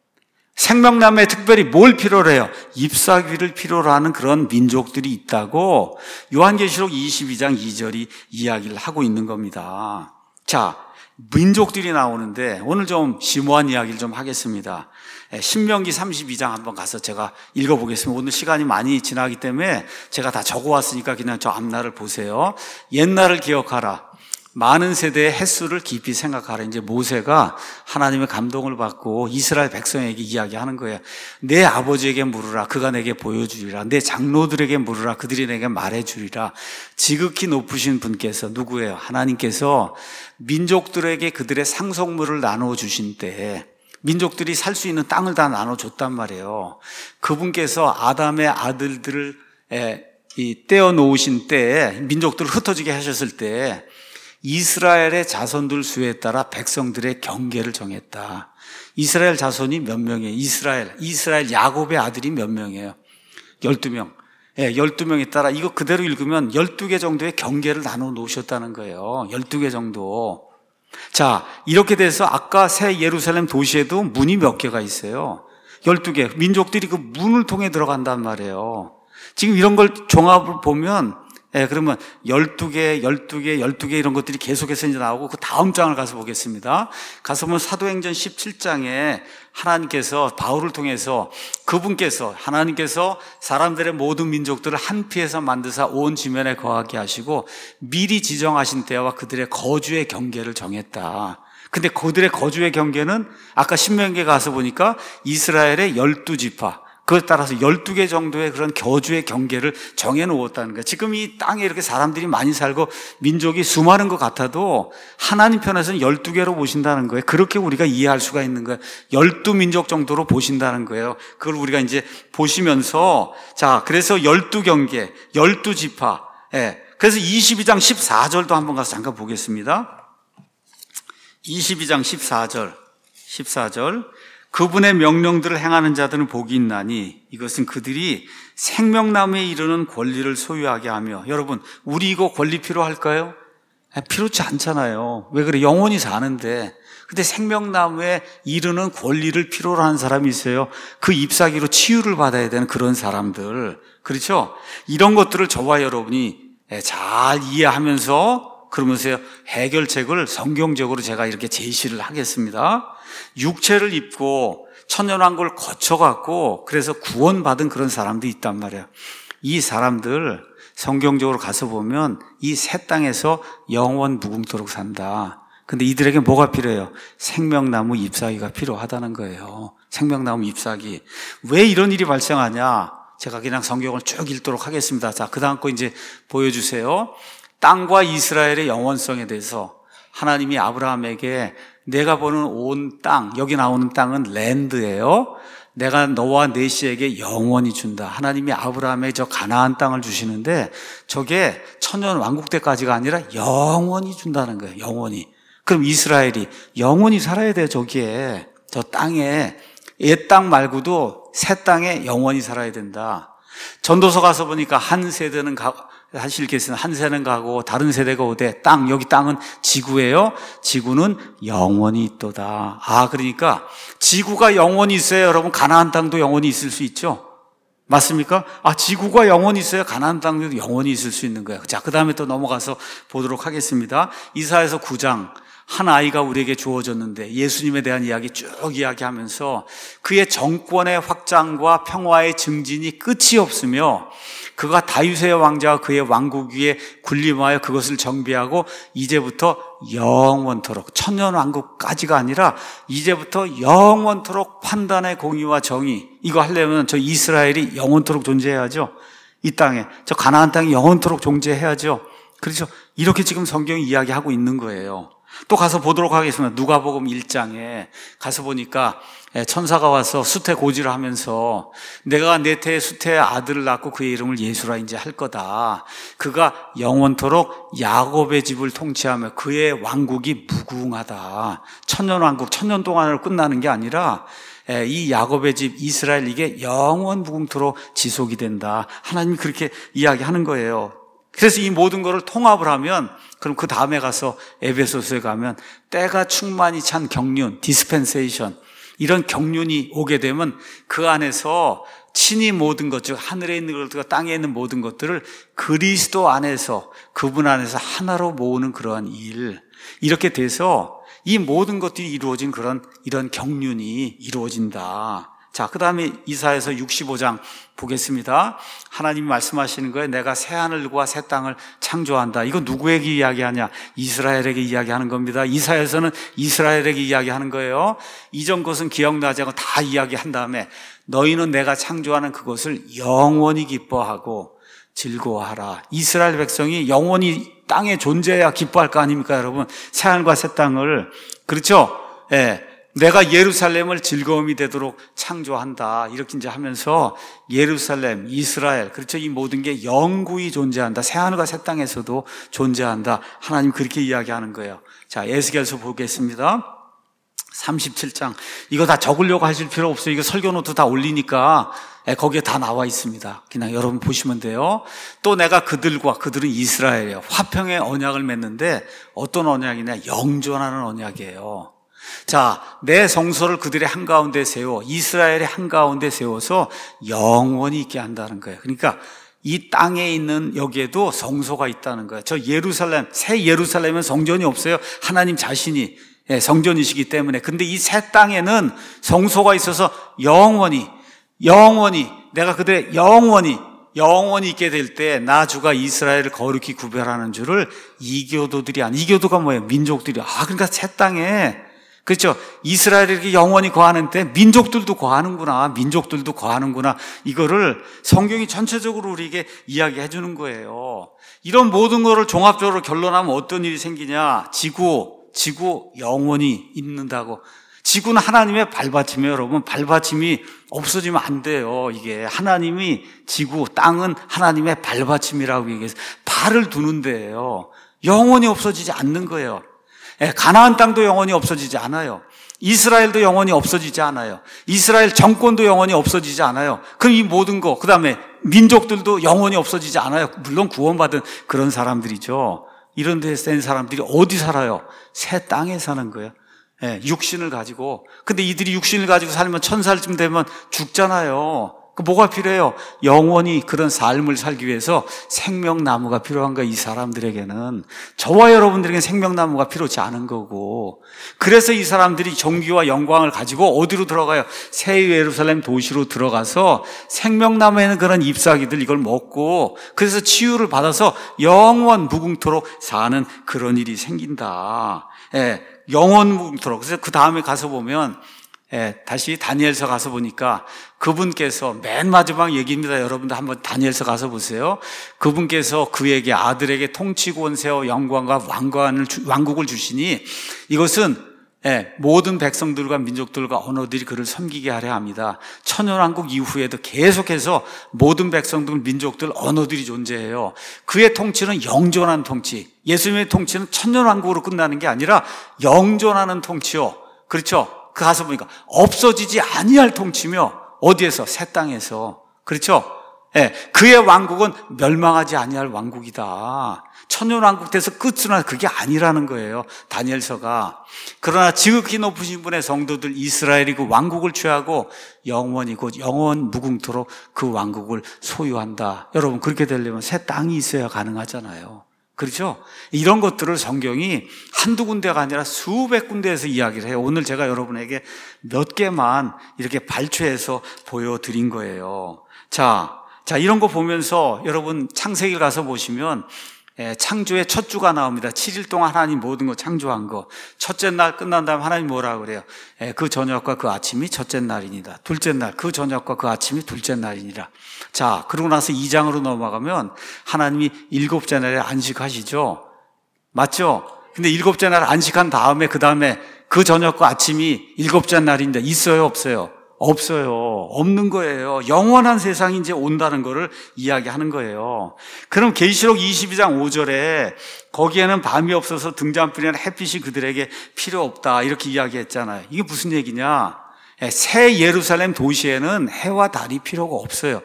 생명나무에 특별히 뭘 필요로 해요? 잎사귀를 필요로 하는 그런 민족들이 있다고 요한계시록 이십이 장 이 절이 이야기를 하고 있는 겁니다. 자, 민족들이 나오는데 오늘 좀 심오한 이야기를 좀 하겠습니다. 신명기 삼십이 장 한번 가서 제가 읽어보겠습니다. 오늘 시간이 많이 지나기 때문에 제가 다 적어왔으니까 그냥 저 앞날을 보세요. 옛날을 기억하라. 많은 세대의 횟수를 깊이 생각하라. 이제 모세가 하나님의 감동을 받고 이스라엘 백성에게 이야기하는 거예요. 내 아버지에게 물으라. 그가 내게 보여주리라. 내 장로들에게 물으라. 그들이 내게 말해주리라. 지극히 높으신 분께서 누구예요? 하나님께서 민족들에게 그들의 상속물을 나눠주신 때에 민족들이 살 수 있는 땅을 다 나눠줬단 말이에요. 그분께서 아담의 아들들을 떼어 놓으신 때에 민족들을 흩어지게 하셨을 때 이스라엘의 자손들 수에 따라 백성들의 경계를 정했다. 이스라엘 자손이 몇 명이에요? 이스라엘, 이스라엘 야곱의 아들이 몇 명이에요? 열두 명. 예, 열두 명에 따라 이거 그대로 읽으면 열두 개 정도의 경계를 나눠 놓으셨다는 거예요. 열두 개 정도. 자, 이렇게 돼서 아까 새 예루살렘 도시에도 문이 몇 개가 있어요? 열두 개. 민족들이 그 문을 통해 들어간단 말이에요. 지금 이런 걸 종합을 보면 예, 그러면 열두 개, 열두 개, 열두 개 이런 것들이 계속해서 이제 나오고 그 다음 장을 가서 보겠습니다. 가서 보면 사도행전 십칠 장에 하나님께서 바울을 통해서 그분께서 하나님께서 사람들의 모든 민족들을 한 피에서 만드사 온 지면에 거하게 하시고 미리 지정하신 때와 그들의 거주의 경계를 정했다. 근데 그들의 거주의 경계는 아까 신명기에 가서 보니까 이스라엘의 열두 지파, 그것에 따라서 열두 개 정도의 그런 거주의 경계를 정해놓았다는 거예요. 지금 이 땅에 이렇게 사람들이 많이 살고 민족이 수많은 것 같아도 하나님 편에서는 열두 개로 보신다는 거예요. 그렇게 우리가 이해할 수가 있는 거예요. 열두 민족 정도로 보신다는 거예요. 그걸 우리가 이제 보시면서, 자, 그래서 열두 경계, 열두 지파, 예. 그래서 이십이 장 십사 절도 한번 가서 잠깐 보겠습니다. 이십이 장 십사 절, 십사 절. 그분의 명령들을 행하는 자들은 복이 있나니 이것은 그들이 생명나무에 이르는 권리를 소유하게 하며. 여러분, 우리 이거 권리 필요할까요? 필요치 않잖아요. 왜 그래? 영원히 사는데. 근데 생명나무에 이르는 권리를 필요로 하는 사람이 있어요. 그 잎사귀로 치유를 받아야 되는 그런 사람들. 그렇죠? 이런 것들을 저와 여러분이 잘 이해하면서 그러면서 해결책을 성경적으로 제가 이렇게 제시를 하겠습니다. 육체를 입고 천년왕국을 거쳐갖고 그래서 구원받은 그런 사람도 있단 말이에요. 이 사람들 성경적으로 가서 보면 이 새 땅에서 영원 무궁토록 산다. 근데 이들에게 뭐가 필요해요? 생명나무 잎사귀가 필요하다는 거예요. 생명나무 잎사귀. 왜 이런 일이 발생하냐? 제가 그냥 성경을 쭉 읽도록 하겠습니다. 자, 그 다음 거 이제 보여주세요. 땅과 이스라엘의 영원성에 대해서 하나님이 아브라함에게 내가 보는 온 땅, 여기 나오는 땅은 랜드예요. 내가 너와 네 씨에게 영원히 준다. 하나님이 아브라함의 저 가나안 땅을 주시는데 저게 천년 왕국 때까지가 아니라 영원히 준다는 거예요. 영원히. 그럼 이스라엘이 영원히 살아야 돼요. 저기에, 저 땅에. 옛 땅 말고도 새 땅에 영원히 살아야 된다. 전도서 가서 보니까 한 세대는 가, 하실께서는 한 세대는 가고 다른 세대가 오되 땅, 여기 땅은 지구예요. 지구는 영원히 있도다. 아, 그러니까 지구가 영원히 있어야 여러분 가나안 땅도 영원히 있을 수 있죠. 맞습니까? 아, 지구가 영원히 있어야 가나안 땅도 영원히 있을 수 있는 거예요. 자, 그 다음에 또 넘어가서 보도록 하겠습니다. 이사야서 구 장. 한 아이가 우리에게 주어졌는데 예수님에 대한 이야기 쭉 이야기하면서 그의 정권의 확장과 평화의 증진이 끝이 없으며 그가 다윗의 왕자와 그의 왕국 위에 군림하여 그것을 정비하고 이제부터 영원토록, 천년 왕국까지가 아니라 이제부터 영원토록 판단의 공의와 정의, 이거 하려면 저 이스라엘이 영원토록 존재해야죠. 이 땅에, 저 가나안 땅이 영원토록 존재해야죠. 그렇죠? 이렇게 지금 성경이 이야기하고 있는 거예요. 또 가서 보도록 하겠습니다. 누가복음 일 장에 가서 보니까 천사가 와서 수태 고지를 하면서 내가 내 태에 수태의 아들을 낳고 그의 이름을 예수라 이제 할 거다. 그가 영원토록 야곱의 집을 통치하며 그의 왕국이 무궁하다. 천년 왕국, 천년 동안으로 끝나는 게 아니라 이 야곱의 집 이스라엘 이게 영원 무궁토록 지속이 된다. 하나님이 그렇게 이야기하는 거예요. 그래서 이 모든 것을 통합을 하면 그럼 그 다음에 가서 에베소서에 가면 때가 충만히 찬 경륜, 디스펜세이션, 이런 경륜이 오게 되면 그 안에서 친히 모든 것, 즉 하늘에 있는 것들과 땅에 있는 모든 것들을 그리스도 안에서, 그분 안에서 하나로 모으는 그러한 일, 이렇게 돼서 이 모든 것들이 이루어진 그런 이런 경륜이 이루어진다. 자, 그 다음에 이사야서 육십오 장 보겠습니다. 하나님이 말씀하시는 거예요. 내가 새 하늘과 새 땅을 창조한다. 이거 누구에게 이야기하냐? 이스라엘에게 이야기하는 겁니다. 이사야서는 이스라엘에게 이야기하는 거예요. 이전 것은 기억나지 않고 다 이야기한 다음에 너희는 내가 창조하는 그것을 영원히 기뻐하고 즐거워하라. 이스라엘 백성이 영원히 땅에 존재해야 기뻐할 거 아닙니까, 여러분? 새 하늘과 새 땅을. 그렇죠? 예. 내가 예루살렘을 즐거움이 되도록 창조한다. 이렇게 이제 하면서 예루살렘, 이스라엘, 그렇죠? 이 모든 게 영구히 존재한다. 새하늘과 새 땅에서도 존재한다. 하나님 그렇게 이야기하는 거예요. 자, 에스겔서 보겠습니다. 삼십칠 장. 이거 다 적으려고 하실 필요 없어요. 이거 설교 노트 다 올리니까 거기에 다 나와 있습니다. 그냥 여러분 보시면 돼요. 또 내가 그들과, 그들은 이스라엘이에요. 화평의 언약을 맺는데 어떤 언약이냐? 영존하는 언약이에요. 자, 내 성소를 그들의 한가운데 세워 이스라엘의 한가운데 세워서 영원히 있게 한다는 거예요. 그러니까 이 땅에 있는 여기에도 성소가 있다는 거예요. 저 예루살렘, 새 예루살렘은 성전이 없어요. 하나님 자신이 성전이시기 때문에. 근데 이 새 땅에는 성소가 있어서 영원히 영원히 내가 그들의 영원히 영원히 있게 될 때 나 주가 이스라엘을 거룩히 구별하는 줄을 이교도들이 아니 이교도가 뭐예요? 민족들이. 아 그러니까 새 땅에 그렇죠. 이스라엘이 이렇게 영원히 거하는데 민족들도 거하는구나. 민족들도 거하는구나. 이거를 성경이 전체적으로 우리에게 이야기해 주는 거예요. 이런 모든 거를 종합적으로 결론하면 어떤 일이 생기냐. 지구, 지구 영원히 있는다고. 지구는 하나님의 발받침이에요, 여러분. 발받침이 없어지면 안 돼요. 이게 하나님이 지구, 땅은 하나님의 발받침이라고 얘기해서 발을 두는 데예요. 영원히 없어지지 않는 거예요. 가나안 땅도 영원히 없어지지 않아요. 이스라엘도 영원히 없어지지 않아요. 이스라엘 정권도 영원히 없어지지 않아요. 그럼 이 모든 거, 그 다음에 민족들도 영원히 없어지지 않아요. 물론 구원받은 그런 사람들이죠. 이런 데에 센 사람들이 어디 살아요? 새 땅에 사는 거예요. 예, 육신을 가지고. 근데 이들이 육신을 가지고 살면 천살쯤 되면 죽잖아요. 그 뭐가 필요해요? 영원히 그런 삶을 살기 위해서 생명나무가 필요한 거예요. 이 사람들에게는. 저와 여러분들에게는 생명나무가 필요치 않은 거고. 그래서 이 사람들이 존귀와 영광을 가지고 어디로 들어가요? 새 예루살렘 도시로 들어가서 생명나무에는 그런 잎사귀들 이걸 먹고 그래서 치유를 받아서 영원 무궁토록 사는 그런 일이 생긴다. 예, 영원 무궁토록. 그래서 그 다음에 가서 보면 예, 다시 다니엘서 가서 보니까 그분께서 맨 마지막 얘기입니다. 여러분들 한번 다니엘서 가서 보세요. 그분께서 그에게 아들에게 통치 권세와 영광과 왕관을 주, 왕국을 주시니 이것은 예, 모든 백성들과 민족들과 언어들이 그를 섬기게 하려 합니다. 천연왕국 이후에도 계속해서 모든 백성들, 민족들, 언어들이 존재해요. 그의 통치는 영존한 통치. 예수님의 통치는 천연왕국으로 끝나는 게 아니라 영존하는 통치요. 그렇죠? 그 가서 보니까 없어지지 아니할 통치며 어디에서? 새 땅에서. 그렇죠? 예, 그의 왕국은 멸망하지 아니할 왕국이다. 천년왕국 돼서 끝으로 그게 아니라는 거예요. 다니엘서가. 그러나 지극히 높으신 분의 성도들 이스라엘이 그 왕국을 취하고 영원히 곧 영원 무궁토록 그 왕국을 소유한다. 여러분 그렇게 되려면 새 땅이 있어야 가능하잖아요. 그렇죠? 이런 것들을 성경이 한두 군데가 아니라 수백 군데에서 이야기를 해요. 오늘 제가 여러분에게 몇 개만 이렇게 발췌해서 보여드린 거예요. 자, 자, 이런 거 보면서 여러분 창세기를 가서 보시면 예, 창조의 첫 주가 나옵니다. 칠 일 동안 하나님 모든 거 창조한 거. 첫째 날 끝난 다음에 하나님 뭐라고 그래요? 예, 그 저녁과 그 아침이 첫째 날이니다. 둘째 날, 그 저녁과 그 아침이 둘째 날이니라. 자, 그러고 나서 이 장으로 넘어가면 하나님이 일곱째 날에 안식하시죠? 맞죠? 근데 일곱째 날 안식한 다음에 그 다음에 그 저녁과 아침이 일곱째 날인데 있어요, 없어요? 없어요. 없는 거예요. 영원한 세상이 이제 온다는 거를 이야기하는 거예요. 그럼 계시록 이십이 장 오 절에 거기에는 밤이 없어서 등잔불이나 햇빛이 그들에게 필요 없다 이렇게 이야기했잖아요. 이게 무슨 얘기냐? 새 예루살렘 도시에는 해와 달이 필요가 없어요.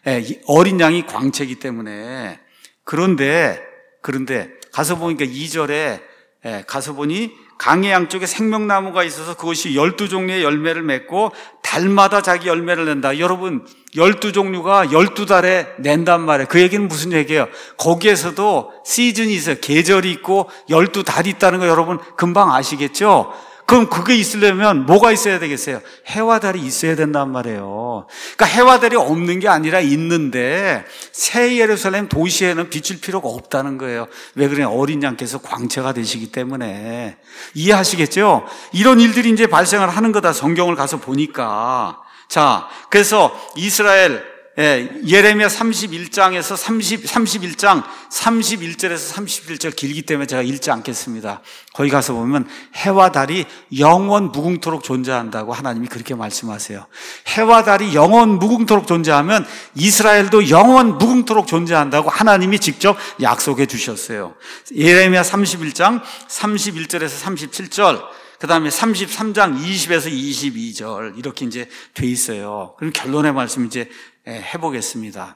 어린 양이 광채이기 때문에. 그런데 그런데 가서 보니까 이 절에 가서 보니 강의 양쪽에 생명나무가 있어서 그것이 열두 종류의 열매를 맺고 달마다 자기 열매를 낸다. 여러분 열두 종류가 열두 달에 낸단 말이에요. 그 얘기는 무슨 얘기예요? 거기에서도 시즌이 있어요. 계절이 있고 열두 달이 있다는 거 여러분 금방 아시겠죠? 그럼 그게 있으려면 뭐가 있어야 되겠어요? 해와 달이 있어야 된단 말이에요. 그러니까 해와 달이 없는 게 아니라 있는데 새 예루살렘 도시에는 비출 필요가 없다는 거예요. 왜 그래? 어린 양께서 광채가 되시기 때문에. 이해하시겠죠? 이런 일들이 이제 발생을 하는 거다. 성경을 가서 보니까. 자, 그래서 이스라엘 예, 예레미야 삼십일 장에서 삼십, 삼십일 장 삼십일 절에서 삼십일 절 길기 때문에 제가 읽지 않겠습니다. 거기 가서 보면 해와 달이 영원 무궁토록 존재한다고 하나님이 그렇게 말씀하세요. 해와 달이 영원 무궁토록 존재하면 이스라엘도 영원 무궁토록 존재한다고 하나님이 직접 약속해 주셨어요. 예레미야 삼십일 장 삼십일 절에서 삼십칠 절, 그 다음에 삼십삼 장 이십에서 이십이 절 이렇게 이제 돼 있어요. 그럼 결론의 말씀 이제 해보겠습니다.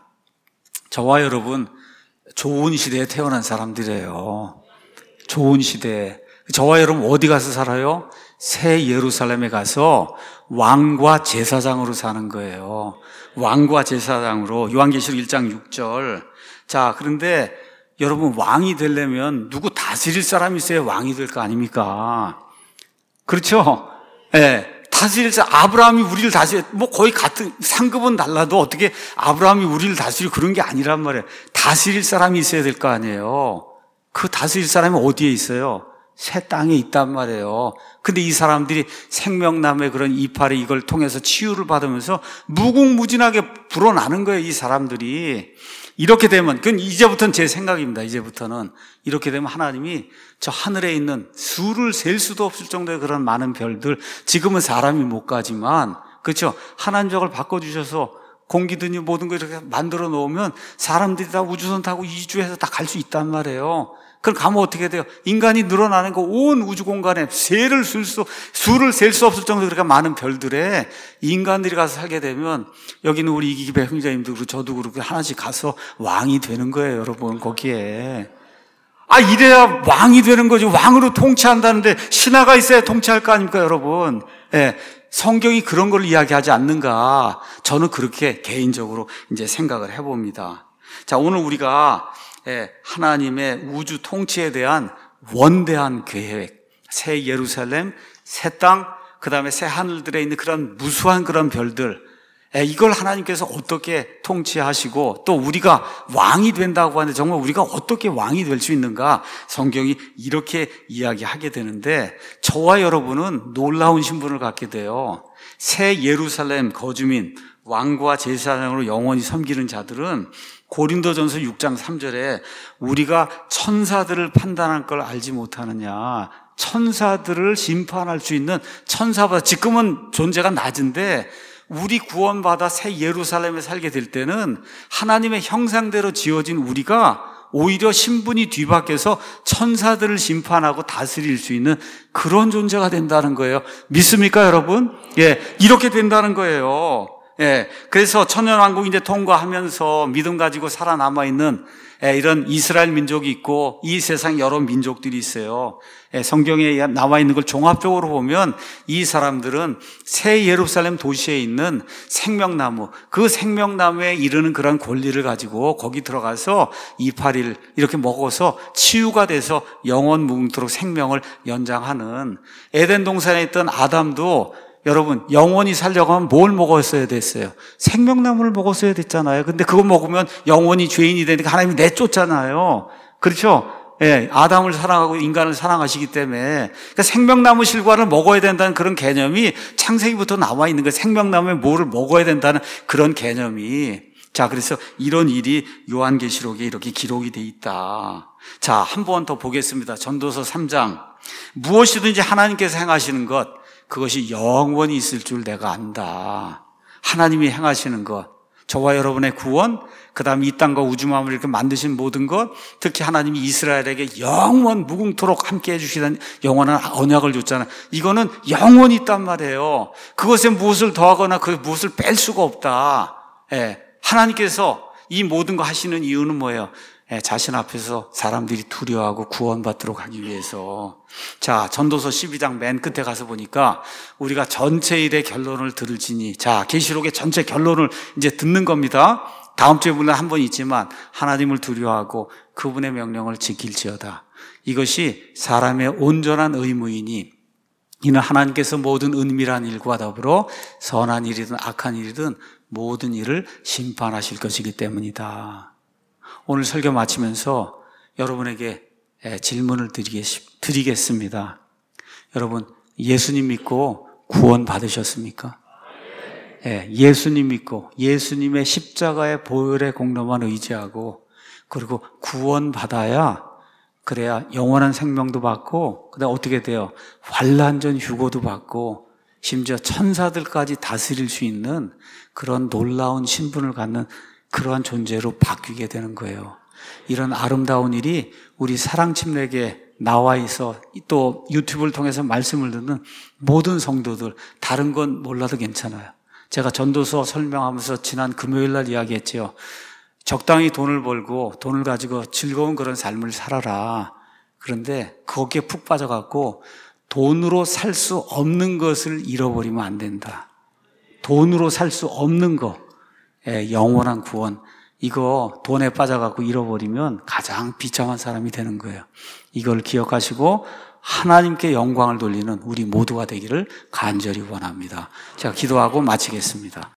저와 여러분 좋은 시대에 태어난 사람들이에요. 좋은 시대에. 저와 여러분 어디 가서 살아요? 새 예루살렘에 가서 왕과 제사장으로 사는 거예요. 왕과 제사장으로. 요한계시록 일 장 육 절. 자, 그런데 여러분, 왕이 되려면 누구 다스릴 사람이 있어야 왕이 될 거 아닙니까? 그렇죠? 예. 네. 다스릴 사람, 아브라함이 우리를 다스려, 뭐 거의 같은, 상급은 달라도 어떻게 아브라함이 우리를 다스리고 그런 게 아니란 말이에요. 다스릴 사람이 있어야 될 거 아니에요. 그 다스릴 사람이 어디에 있어요? 새 땅에 있단 말이에요. 근데 이 사람들이 생명나무의 그런 이파리 이걸 통해서 치유를 받으면서 무궁무진하게 불어나는 거예요, 이 사람들이. 이렇게 되면, 그건 이제부터는 제 생각입니다. 이제부터는. 이렇게 되면 하나님이 저 하늘에 있는 수를 셀 수도 없을 정도의 그런 많은 별들, 지금은 사람이 못 가지만, 그렇죠? 하나님적을 바꿔주셔서 공기든지 모든 걸 이렇게 만들어 놓으면 사람들이 다 우주선 타고 이주해서 다 갈 수 있단 말이에요. 그럼 가면 어떻게 돼요? 인간이 늘어나는 거 온 우주 공간에 세를 쓸 수, 수를 셀 수 없을 정도로 그렇게 많은 별들에 인간들이 가서 살게 되면 여기는 우리 이기배 형제님도 그렇고 저도 그렇고 하나씩 가서 왕이 되는 거예요, 여러분, 거기에. 아, 이래야 왕이 되는 거죠. 왕으로 통치한다는데 신하가 있어야 통치할 거 아닙니까, 여러분? 예. 성경이 그런 걸 이야기하지 않는가? 저는 그렇게 개인적으로 이제 생각을 해봅니다. 자, 오늘 우리가 하나님의 우주 통치에 대한 원대한 계획, 새 예루살렘, 새 땅, 그 다음에 새 하늘들에 있는 그런 무수한 그런 별들, 이걸 하나님께서 어떻게 통치하시고 또 우리가 왕이 된다고 하는데 정말 우리가 어떻게 왕이 될 수 있는가? 성경이 이렇게 이야기하게 되는데 저와 여러분은 놀라운 신분을 갖게 돼요. 새 예루살렘 거주민, 왕과 제사장으로 영원히 섬기는 자들은 고린도전서 육 장 삼 절에 우리가 천사들을 판단할 걸 알지 못하느냐, 천사들을 심판할 수 있는 천사보다 지금은 존재가 낮은데 우리 구원받아 새 예루살렘에 살게 될 때는 하나님의 형상대로 지어진 우리가 오히려 신분이 뒤바뀌어서 천사들을 심판하고 다스릴 수 있는 그런 존재가 된다는 거예요. 믿습니까, 여러분? 예, 이렇게 된다는 거예요. 예, 그래서 천년왕국 이제 통과하면서 믿음 가지고 살아남아 있는 예, 이런 이스라엘 민족이 있고 이 세상 여러 민족들이 있어요. 예, 성경에 나와 있는 걸 종합적으로 보면 이 사람들은 새 예루살렘 도시에 있는 생명나무, 그 생명나무에 이르는 그런 권리를 가지고 거기 들어가서 이파리를 이렇게 먹어서 치유가 돼서 영원 무궁토록 생명을 연장하는, 에덴 동산에 있던 아담도 여러분, 영원히 살려고 하면 뭘 먹었어야 됐어요? 생명나무를 먹었어야 됐잖아요. 근데 그거 먹으면 영원히 죄인이 되니까 하나님이 내쫓잖아요. 그렇죠? 예, 아담을 사랑하고 인간을 사랑하시기 때문에. 그러니까 생명나무 실과를 먹어야 된다는 그런 개념이 창세기부터 나와 있는 거예요. 생명나무에 뭐를 먹어야 된다는 그런 개념이. 자, 그래서 이런 일이 요한계시록에 이렇게 기록이 돼 있다. 자, 한 번 더 보겠습니다. 전도서 삼 장. 무엇이든지 하나님께서 행하시는 것, 그것이 영원히 있을 줄 내가 안다. 하나님이 행하시는 것, 저와 여러분의 구원, 그 다음에 이 땅과 우주 만물을 이렇게 만드신 모든 것, 특히 하나님이 이스라엘에게 영원 무궁토록 함께 해주시는 영원한 언약을 줬잖아요. 이거는 영원히 있단 말이에요. 그것에 무엇을 더하거나 그 무엇을 뺄 수가 없다. 예, 하나님께서 이 모든 거 하시는 이유는 뭐예요? 예, 자신 앞에서 사람들이 두려워하고 구원받도록 하기 위해서. 자, 전도서 십이 장 맨 끝에 가서 보니까 우리가 전체 일의 결론을 들을지니, 자, 계시록의 전체 결론을 이제 듣는 겁니다. 다음 주에 물론 한 번 있지만 하나님을 두려워하고 그분의 명령을 지킬지어다. 이것이 사람의 온전한 의무이니 이는 하나님께서 모든 은밀한 일과 더불어 선한 일이든 악한 일이든 모든 일을 심판하실 것이기 때문이다. 오늘 설교 마치면서 여러분에게 질문을 드리겠습니다. 여러분, 예수님 믿고 구원 받으셨습니까? 예, 예수님 믿고 예수님의 십자가의 보혈의 공로만 의지하고 그리고 구원 받아야, 그래야 영원한 생명도 받고 그다음 어떻게 돼요? 환난전 휴고도 받고 심지어 천사들까지 다스릴 수 있는 그런 놀라운 신분을 갖는 그러한 존재로 바뀌게 되는 거예요. 이런 아름다운 일이 우리 사랑침례에 나와 있어 또 유튜브를 통해서 말씀을 듣는 모든 성도들, 다른 건 몰라도 괜찮아요. 제가 전도서 설명하면서 지난 금요일 날 이야기했지요. 적당히 돈을 벌고 돈을 가지고 즐거운 그런 삶을 살아라. 그런데 거기에 푹 빠져갖고 돈으로 살 수 없는 것을 잃어버리면 안 된다. 돈으로 살 수 없는 거, 예, 영원한 구원. 이거 돈에 빠져갖고 잃어버리면 가장 비참한 사람이 되는 거예요. 이걸 기억하시고 하나님께 영광을 돌리는 우리 모두가 되기를 간절히 원합니다. 제가 기도하고 마치겠습니다.